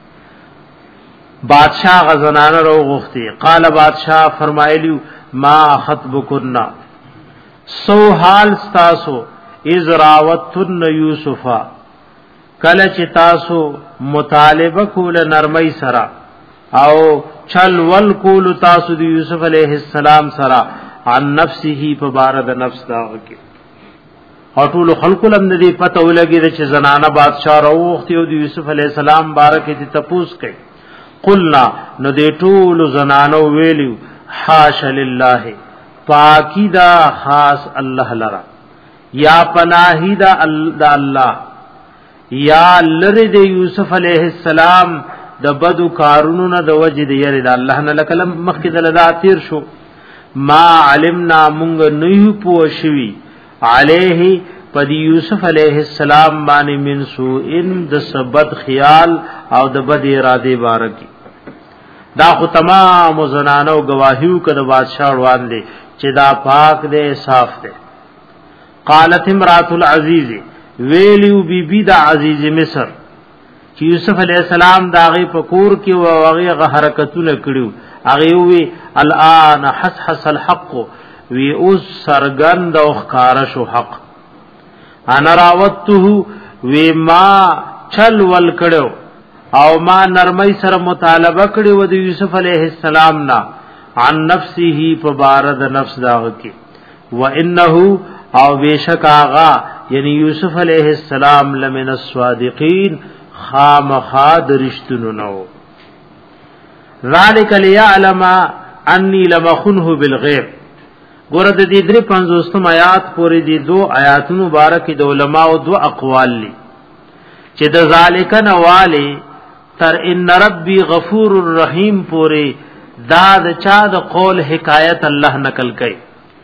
بادشاہ غزنانه رو غختی قال بادشاہ فرمایلیو ما خطبکنا سو حال ستاسو اذ راوتن یوسفا کله چې تاسو مطالبه کول نرمۍ سره او چل ول کول تاسو د یوسف علیه السلام سره عن نفسه په بار د نفس دا کې او ټول خلق لم ندی پته ولګی چې زنانه بادشاہ راوختی او د یوسف علیه السلام بارکه ته تپوس کړي قلنا نو دې ټول زنانو ویلو حاش لله پاکی دا خاص الله لرا یا پناهی دا الله یا لری د یوسف علیہ السلام د بدو کارونو نه د وجد یری د الله نه لکلم مخکې د لاتیر شو ما علمنا مونږ نه پوښوي علیه پد یوسف علیہ السلام باندې من سوء د سبد خیال او د بد اراده بارکی دا خو تمام زنانو گواهیو کده بادشاہ روان دي چې دا پاک دی صاف دی قالت امرات العزیز ویلیو بی بی دا عزیز مصر چې یوسف علیہ السلام داغه پکور کې او هغه حرکتونه کړیو هغه وی الان حسحس الحق وی اوس سرګند او ښکارا شو حق انا راوته وی ما چل ول کړو او ما نرمۍ سره مطالبه کړی و د یوسف علیہ السلام نا عن نفسه فبارد نفس داغ کی و انه او بیشک آغا یعنی یوسف علیہ السلام لمن الصادقین خامخاد رشتنو نو ذالک لیعلم انی لمخنه بالغیب ګورد دې درې 50 آیات پورې دي دو آیاتونو مبارک د علماء او دو اقوال لي چې د ذالک نواله تر ان ربی غفور الرحیم پورې دا د چا د قول حکایت الله نقل کړي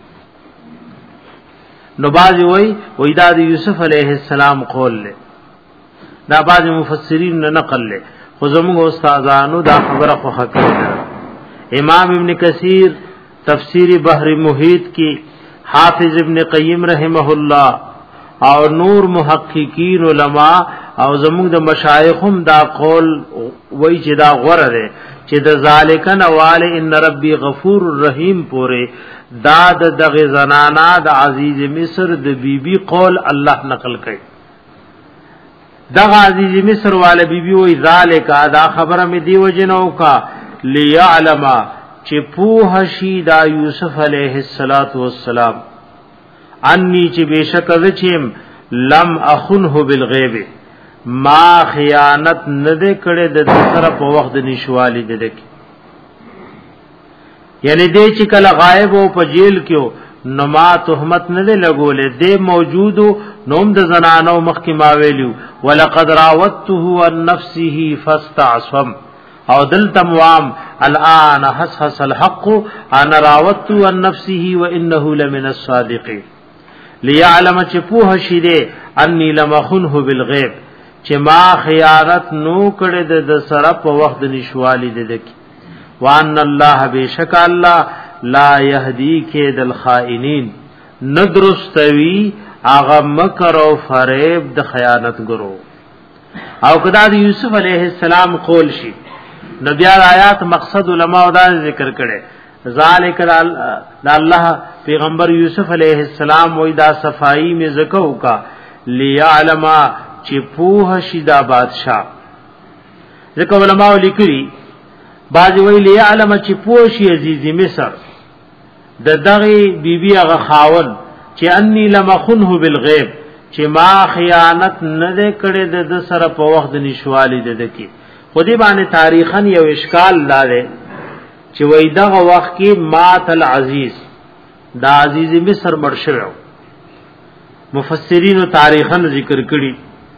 نو باز وی دا د یوسف علیہ السلام قول له دا باز مفسرین نه نقل له خو زموږ استادانو دا خبره خو حقیقت امام ابن کثیر تفسیر بحر محیط کی حافظ ابن قیم رحمہ اللہ او نور محققین علماء او زموږ د مشایخم دا قول وای چې دا غوړه ده چې د ذالک نواله ان ربی غفور الرحیم پوره دا دغه زنانا د عزیز مصر د بیبي قول الله نقل کړي دغه عزیز مصر والے بیبي وای ذالک دا خبره می دی وجنو کا لیعلم چې پوه شي دا یوسف علیہ السلام انی چې بشک زچم لم اخنه بالغیب ما خیانت نه کړه د سره په وخت نشوالی ده کې یعنی دې چې کله غائب او په جیل کې نو ما تهمت نه لګولې دې موجودو نوم د زنانو مخ کې ما ویلو ولقد راوته عن نفسه فاستعصم او دل تموام الان حسحس الحق انا راوته عن نفسه وانه لمن الصادقين ليعلم چې پوه شي دې انی لمخنه بالغیب چې ما خیانت نو کړه د سره په وخت نشوالی ده کی وان الله بیشک الله لا یهدی کید الخائنین ندرستوی اغه مکر او فریب د خیانت ګرو او کدا د یوسف علیہ السلام قول شي نبی آیات مقصد علماء دا ذکر کړي ذالک الله پیغمبر یوسف علیہ السلام وې دا صفائی می زکو کا لیعلم چې پوه شي دا بادشاہ ځکه علماء لیکلي باج ویلی علم چې پوه شي عزیز مصر د دغه بیبي هغه خاون چې انی لمخنه بالغیب چې ما خیانت نه کړې د سره په وخت نشوالی ده کی خو دې باندې تاریخن یو اشکال لاره چې وای دغه وخت کې مات العزیز دا عزیز مصر مرشو مفسرین او تاریخن ذکر کړي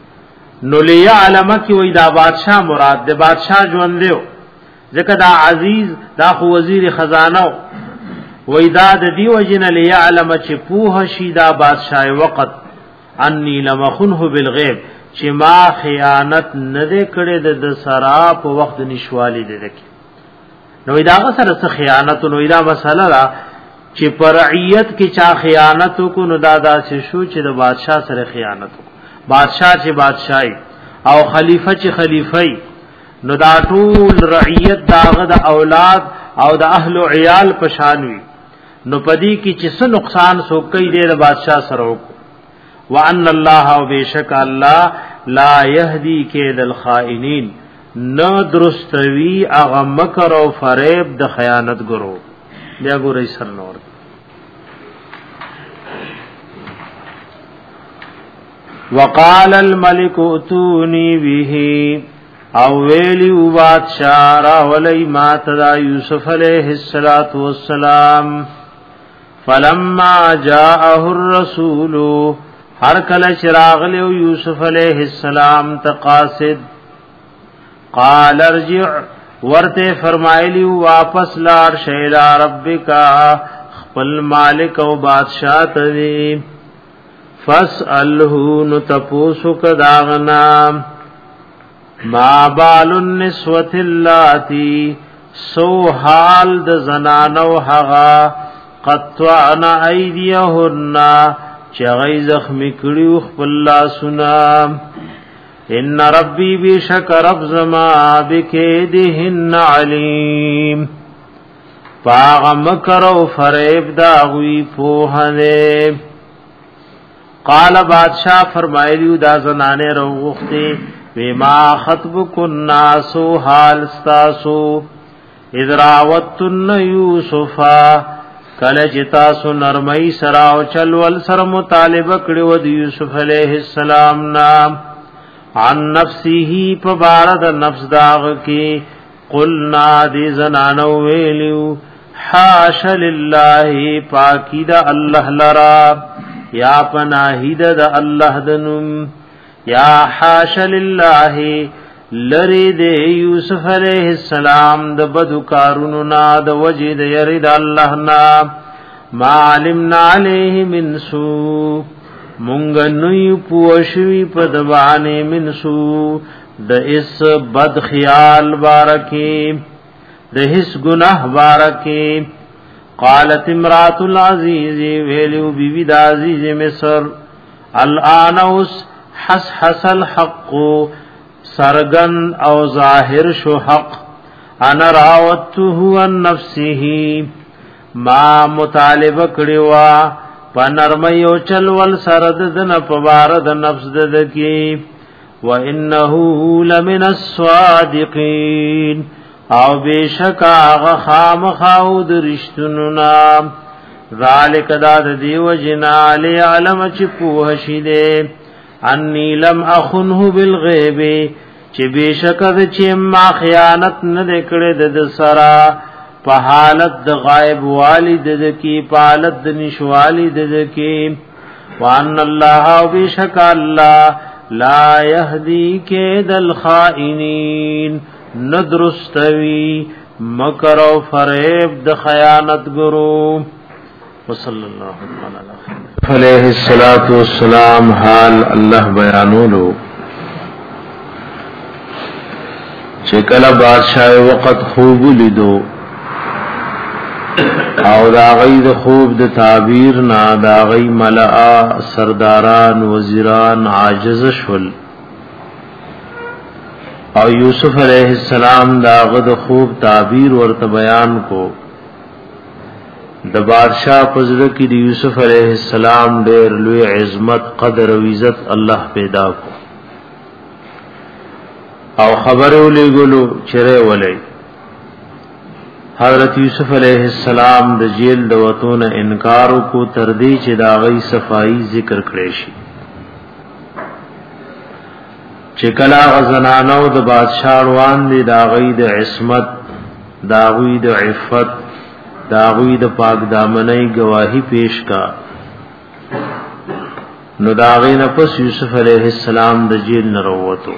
نو لیا علمه کی وای دا بادشاہ مراد ده بادشاہ ژوند دیو ځکه دا عزیز دا خو وزیر خزانه وای دا د دی وجن لیا علمه چې پوه شي دا بادشاہ وقت انی لمخنه بالغیب چې ما خیانت نه کړې د سرا په وخت نشوالی ده کی نو دا سره څه خیانت نو دا مسله را چې پرعیت کې چا خیانت کو نو دا شو چې د بادشاہ سره خیانت بادشاہ چې بادشاہي او خلیفہ چې خلیفہي نو دا ټول رعیت داغه د اولاد او د اهل او عیال پشانوي نو پدی کی چې څه نقصان سو کوي د بادشاہ سره وان الله او بیشک الله لا يهدي كيد الخائنين نو درستوی اغا مکر او فریب د خیانت ګرو بیا ګورې سر نور وقال الملك اتوني به او ویلی و بادشاہ را ولی ما تدا یوسف علیہ السلام فلما جاءه الرسول هر کله چراغ له یوسف علیہ السلام تقاصد قال ارجع ورته فرمایلی واپس لار شیلا ربکا خپل مالک او بادشاہ ته فاسأله نتپوسک داغنا ما بال النسوة اللاتی سو حال د زنانو حغا قطعنا ایدیهن چغی زخمی کړیو خپل لاسونه ان ربی بشک رب زما بکیدهن علیم پاغ مکر و فریب داغوی پوہنے قال بادشاہ فرمائلیو دا زنانے روغختے بما خطبکن ناسو حال ستاسو ادراوتن یوسفا کلچتاسو نرمی سراو چلول سر مطالبہ کڑیو دی یوسف علیہ السلام نام عن نفسه پبارد نفس داغ کی قلنا دی زنانو ویلیو حاش للہ پاکی دا اللہ لرا یا پناہی دا اللہ دنم یا حاش للہ لری دے یوسف علیہ السلام دا بدکارننا دا وجد یرد اللہ نا ما علمنا علیہ من سوء مونږ نوې پوښوي په دبانې منسو د اس بد خیال بارکی د هیڅ گناه بارکی قالت امرات العزیز ویلو بیبی د عزیز مصر الان اوس حس الحق سرغن او ظاهر شو حق انا راوته عن نفسه ما مطالبه کړوا پنرمی او چلول سرد دن پبارد نفس ددکی وَإِنَّهُ لَمِنَ الصَّادِقِينَ او بیشک آغا خام خاود رشتننا ذالک داد دیو جنالی علم چپوه شده انی لم اخنه بالغیب چی بیشک دا چی ما خیانت ندکڑی دد سرا په حالت د غائب والد دکی په حالت د نشوالی دکی وان الله او بشک الله لا يهدي كيد الخائنين ندرستوي مکر او فریب د خیانت ګرو وصلی الله علیه الصلاۃ والسلام حال الله بیانولو چې کله بادشاہ وقت خوب لیدو او دا غي د خوب د تعبیر نا دا غي ملأ سرداران وزیران عاجز شول او یوسف علیہ السلام دا غد خوب تعبیر ورته بیان کو د بادشاہ پزړه کې د یوسف علیہ السلام ډېر لوی عظمت قدر او عزت الله پیدا کو او خبر ولېګلو چره ولې حضرت یوسف علیہ السلام د جیل د وتون انکار کو تر دې چې دا غي صفائی ذکر کړي شي چې کلا غزنانو د بادشاہ روان دي دا غي د عصمت دا غوي د عفت دا غوي د پاک دامنۍ گواہی پیش کا نو دا غي نه پس یوسف علیہ السلام د جیل نه وروته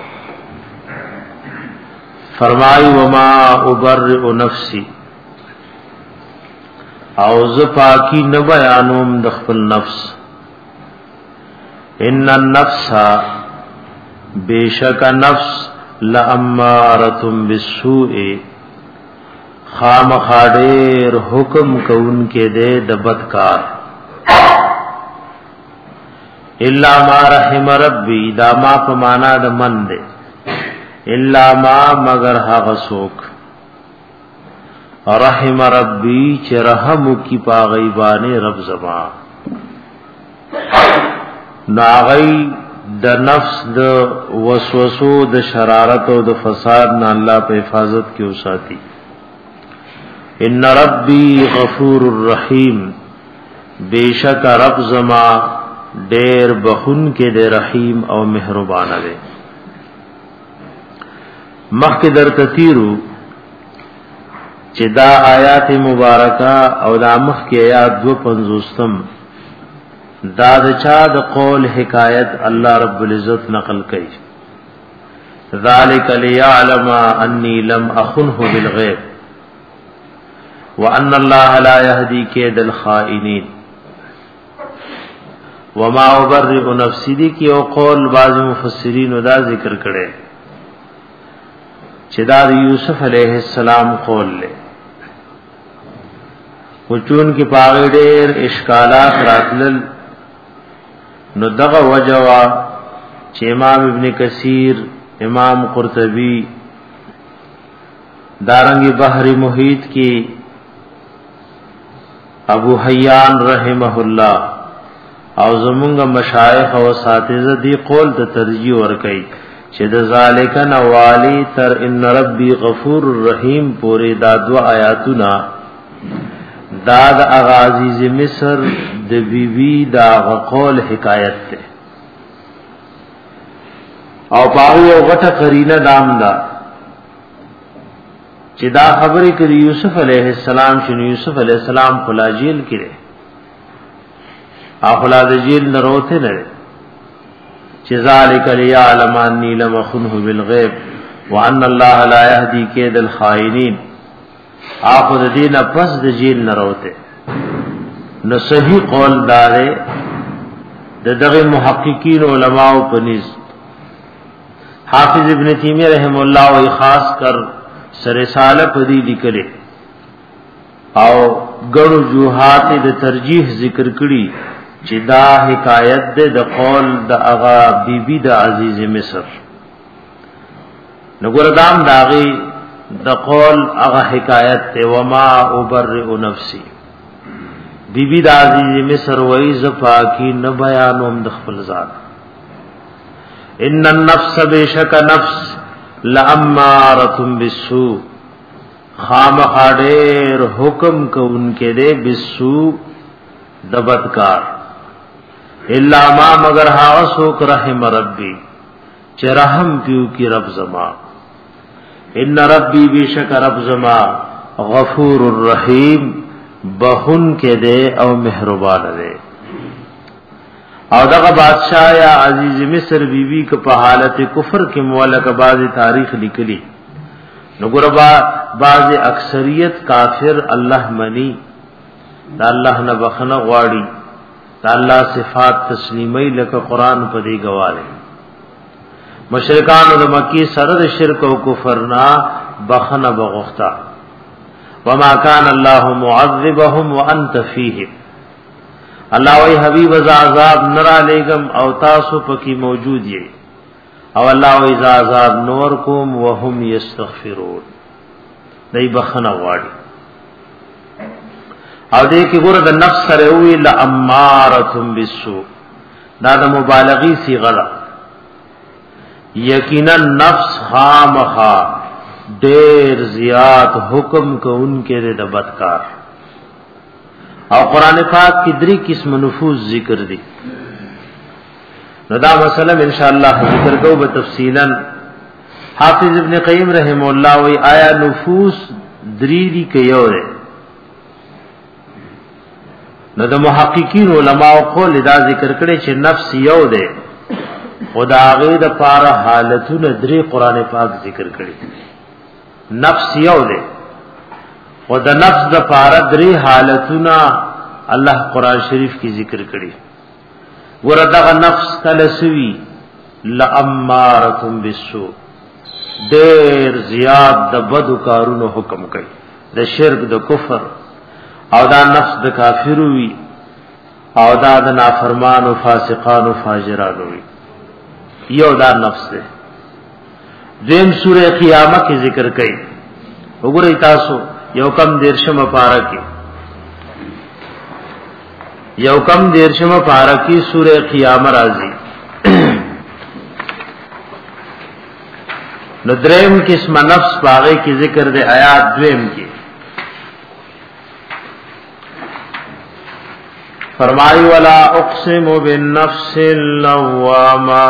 فرمای وما ابرئ نفسی او ز پاکی نه بیانوم د خپل نفس ان النفس بیشک نفس لاماره بالسوء خام خاډیر حکم کون کې دے د بدکار الا ما رحم ربی دا ما په معنا د من دے الا ما مگر هغه څوک رحم ربی چې رحم کی پاغیبانه رب زما ناغی د نفس د وسوسو د شرارت او د فساد نه الله په حفاظت کې وساتي. ان ربي غفور الرحیم، بیشک رب زما ډیر بخون کې د رحیم او مهربان دی. مخکې در تتیرو چې دا آیات مبارکه او دا مخکې آیات 250 دا د چا د قول حکایت الله رب العزت نقل کړي. ذالک لیعلم انی لم اخنه بالغیب وان الله لا يهدي كيد الخائنین. وما ابرئ نفسی دی کی او قول بعض مفسرین دا ذکر کړي چې دا یوسف علیہ السلام قول له وچون کی پاغه ډېر اشکالات راتلل، نو دغه وجوا چې امام ابن کثیر، امام قرطبی، دارنګ بحر محیط کی ابو حیان رحمه الله او زمونږ مشایخ او اساتذه دی قول ته ترجیح ورکړي چې د ذالک نوالی تر ان ربی غفور الرحیم پورې دا دو آیاتونه دا د اغازیز مصر د بیبی دا قول حکایت ته او باغ یو غټه قرینه دام دا چې دا خبرې کړي یوسف علیہ السلام چې یوسف علیہ السلام خلا جیل کړي او خلا د جیل نه روته نه چې ذالک لیعلم انی لم اخنه بالغیب وان الله لا يهدي كيد الخائنین. اخو د دینه پس د جیل نه روته نو صحیح قول داره د دغه محققین علماء په نس حافظ ابن تیمیہ رحم الله او خاص کر رساله پدی لیکلې او ګڼو جوهات د ترجیح ذکر کړي چې دا حکایت د قول د اغا بیبی د عزیز مصر. نګور دام داغي د قول اغا حکایت ته وما ابرئ نفسی، بیبی د عزیز مصر وای ز پاکی نه بیانوم د خپل ذات. ان النفس بیشک نفس لامارۃ بالسوء، خامخاډر حکم کوونکې دې بالسوء د بدکار، الا ما مگر هغه څوک رحم ربی چې رحم پیو کی رب زما. ان ربی بیشک رب زما غفور الرحیم، بخون کې دې او مهربان دې. او دغه بادشاہ یا عزیز مصر بیوی کو په حالت کفر کې مولک بعض تاریخ لیکلی. نو ګربا بعض اکثریت کافر الله منی، دا الله نه بخنه غواړي، دا الله صفات تسلیمي لکه قران په دی گواله. مشرکان د مکی سره د شرک او کفر نه بخنه بغختا. وما كان الله معذبهم وانت فيهم، الله وی حبیب عذاب نرا لګم او تاسو پکې موجود یې، او الله وی عذاب نور کوم وهم یستغفرون، دای بخنه غواړي. او دې کې ګوره د نفس سره وی لامارۃ بالسوء، دا د مبالغی صیغه ده. یقینا نفس خامخا ډیر زیات حکم کوونکې د بدکار. او قران پاک کی 3 قسم نفوذ ذکر دي. دا مسله ان شاء الله ذکر کو به تفصیلا. حافظ ابن قیم رحم الله وی آیا نفوس 3 دي کيو ده. نو د محققین علماء قول دا ذکر کړي چې نفس یو ده، خدا غي د پاره حالتونه 3 قران پاک ذکر کړي. نفس یو ده او د نفس د پاره 3 حالتونه الله قران شریف کی ذکر کړي. ورته نفس کله سوي لامارۃ بالسوء، ډېر زیات د بدو کارونو حکم کوي، د شرک د کفر، او دا نفس د کافرو وي، او دا د نافرمان او فاسقان او فاجرانو وي. یو دا نفس ده. دیم سورہ قیامت کی ذکر کړي. وګورئ تاسو یو کم دیرشم پارکی، یو کم دیرشم پارکی سورہ قیامت راځي. نو دریم قسم نفس باغی کی ذکر دے آیات دویم کی فرمائی ولا اقسم بالنفس اللوامہ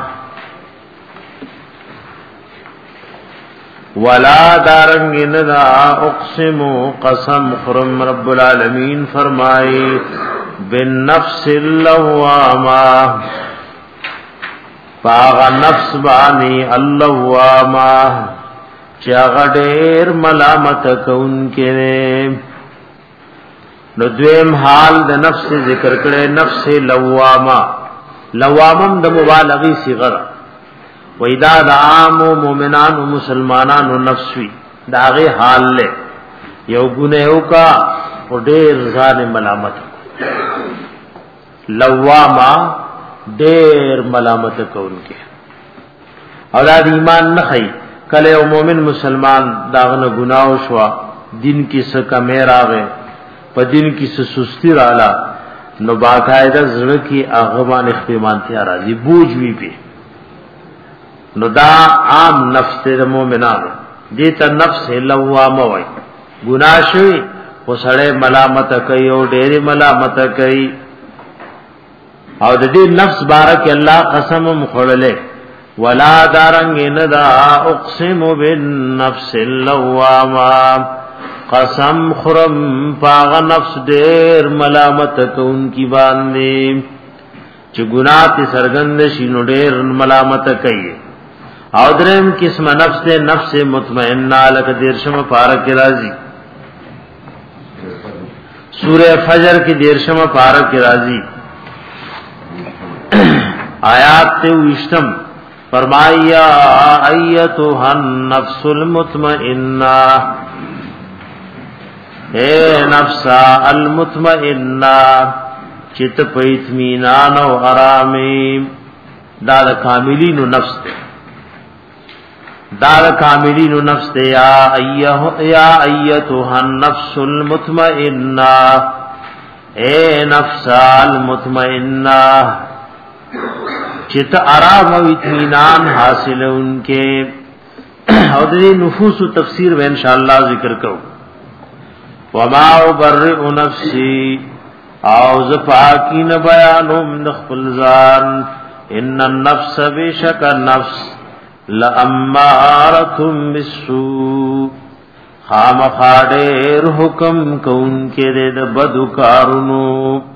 ولا دارنگ ندا اقسم قسم خرم رب العالمین فرمائی بالنفس اللوامہ پاغا نفس بانی اللوامہ چاگا دیر ملامت کون کے نو دویم حال د نفس ذکر کړي نفس لوامه لوامم د مبالغی صیغه و اذا د عام مومنان او مسلمانانو نفسوی داغه حال له یو ګناهو کا او ډیر ځان ملامت لوامه ډیر ملامت کوونکې اولاد ایمان نه خي کله یو مؤمن مسلمان داغه ګناو شو دین کې څه کمې راغې په دین کې څه سستی رااله نو باقاعده زړه کې اغوان اختیمانتیا راځي بوج وی په نو دا عام نفس د مؤمنانو دې ته نفس لوامه وای ګناه شوی وسړی ملامت کوي او ډېر ملامت کوي او د دې نفس بارک الله قسم مخړلې ولا دارنګ ندا اقسم بالنفس اللوامه قسم خرم پاغ نفس دیر ملامت کون کی باندې چې ګناه ته سرګند شینو ډیر ملامت کوي او دریم قسم نفس دے نفس مطمئنہ لک دیرشم پارک راضی سورہ فجر کی دیرشم پارک راضی آیات تے وشتم فرمایا ایتها النفس المطمئنہ اے نفس المطمئنہ چت په اطمینان او آرامي دا د کاملینو نفس ته دا د کاملینو نفس ته یا ایتها النفس المطمئنہ اے نفس المطمئنہ چت آرام او اطمینان حاصل انکے او د نفوس تفسیر و انشاءاللہ ذکر کرو وما ابرئ نفسی او زفاکین بیانم نخفل زان ان النفس بشک النفس لامارتم بالسوء خامخادر حکم کون کے دے بدو کارونو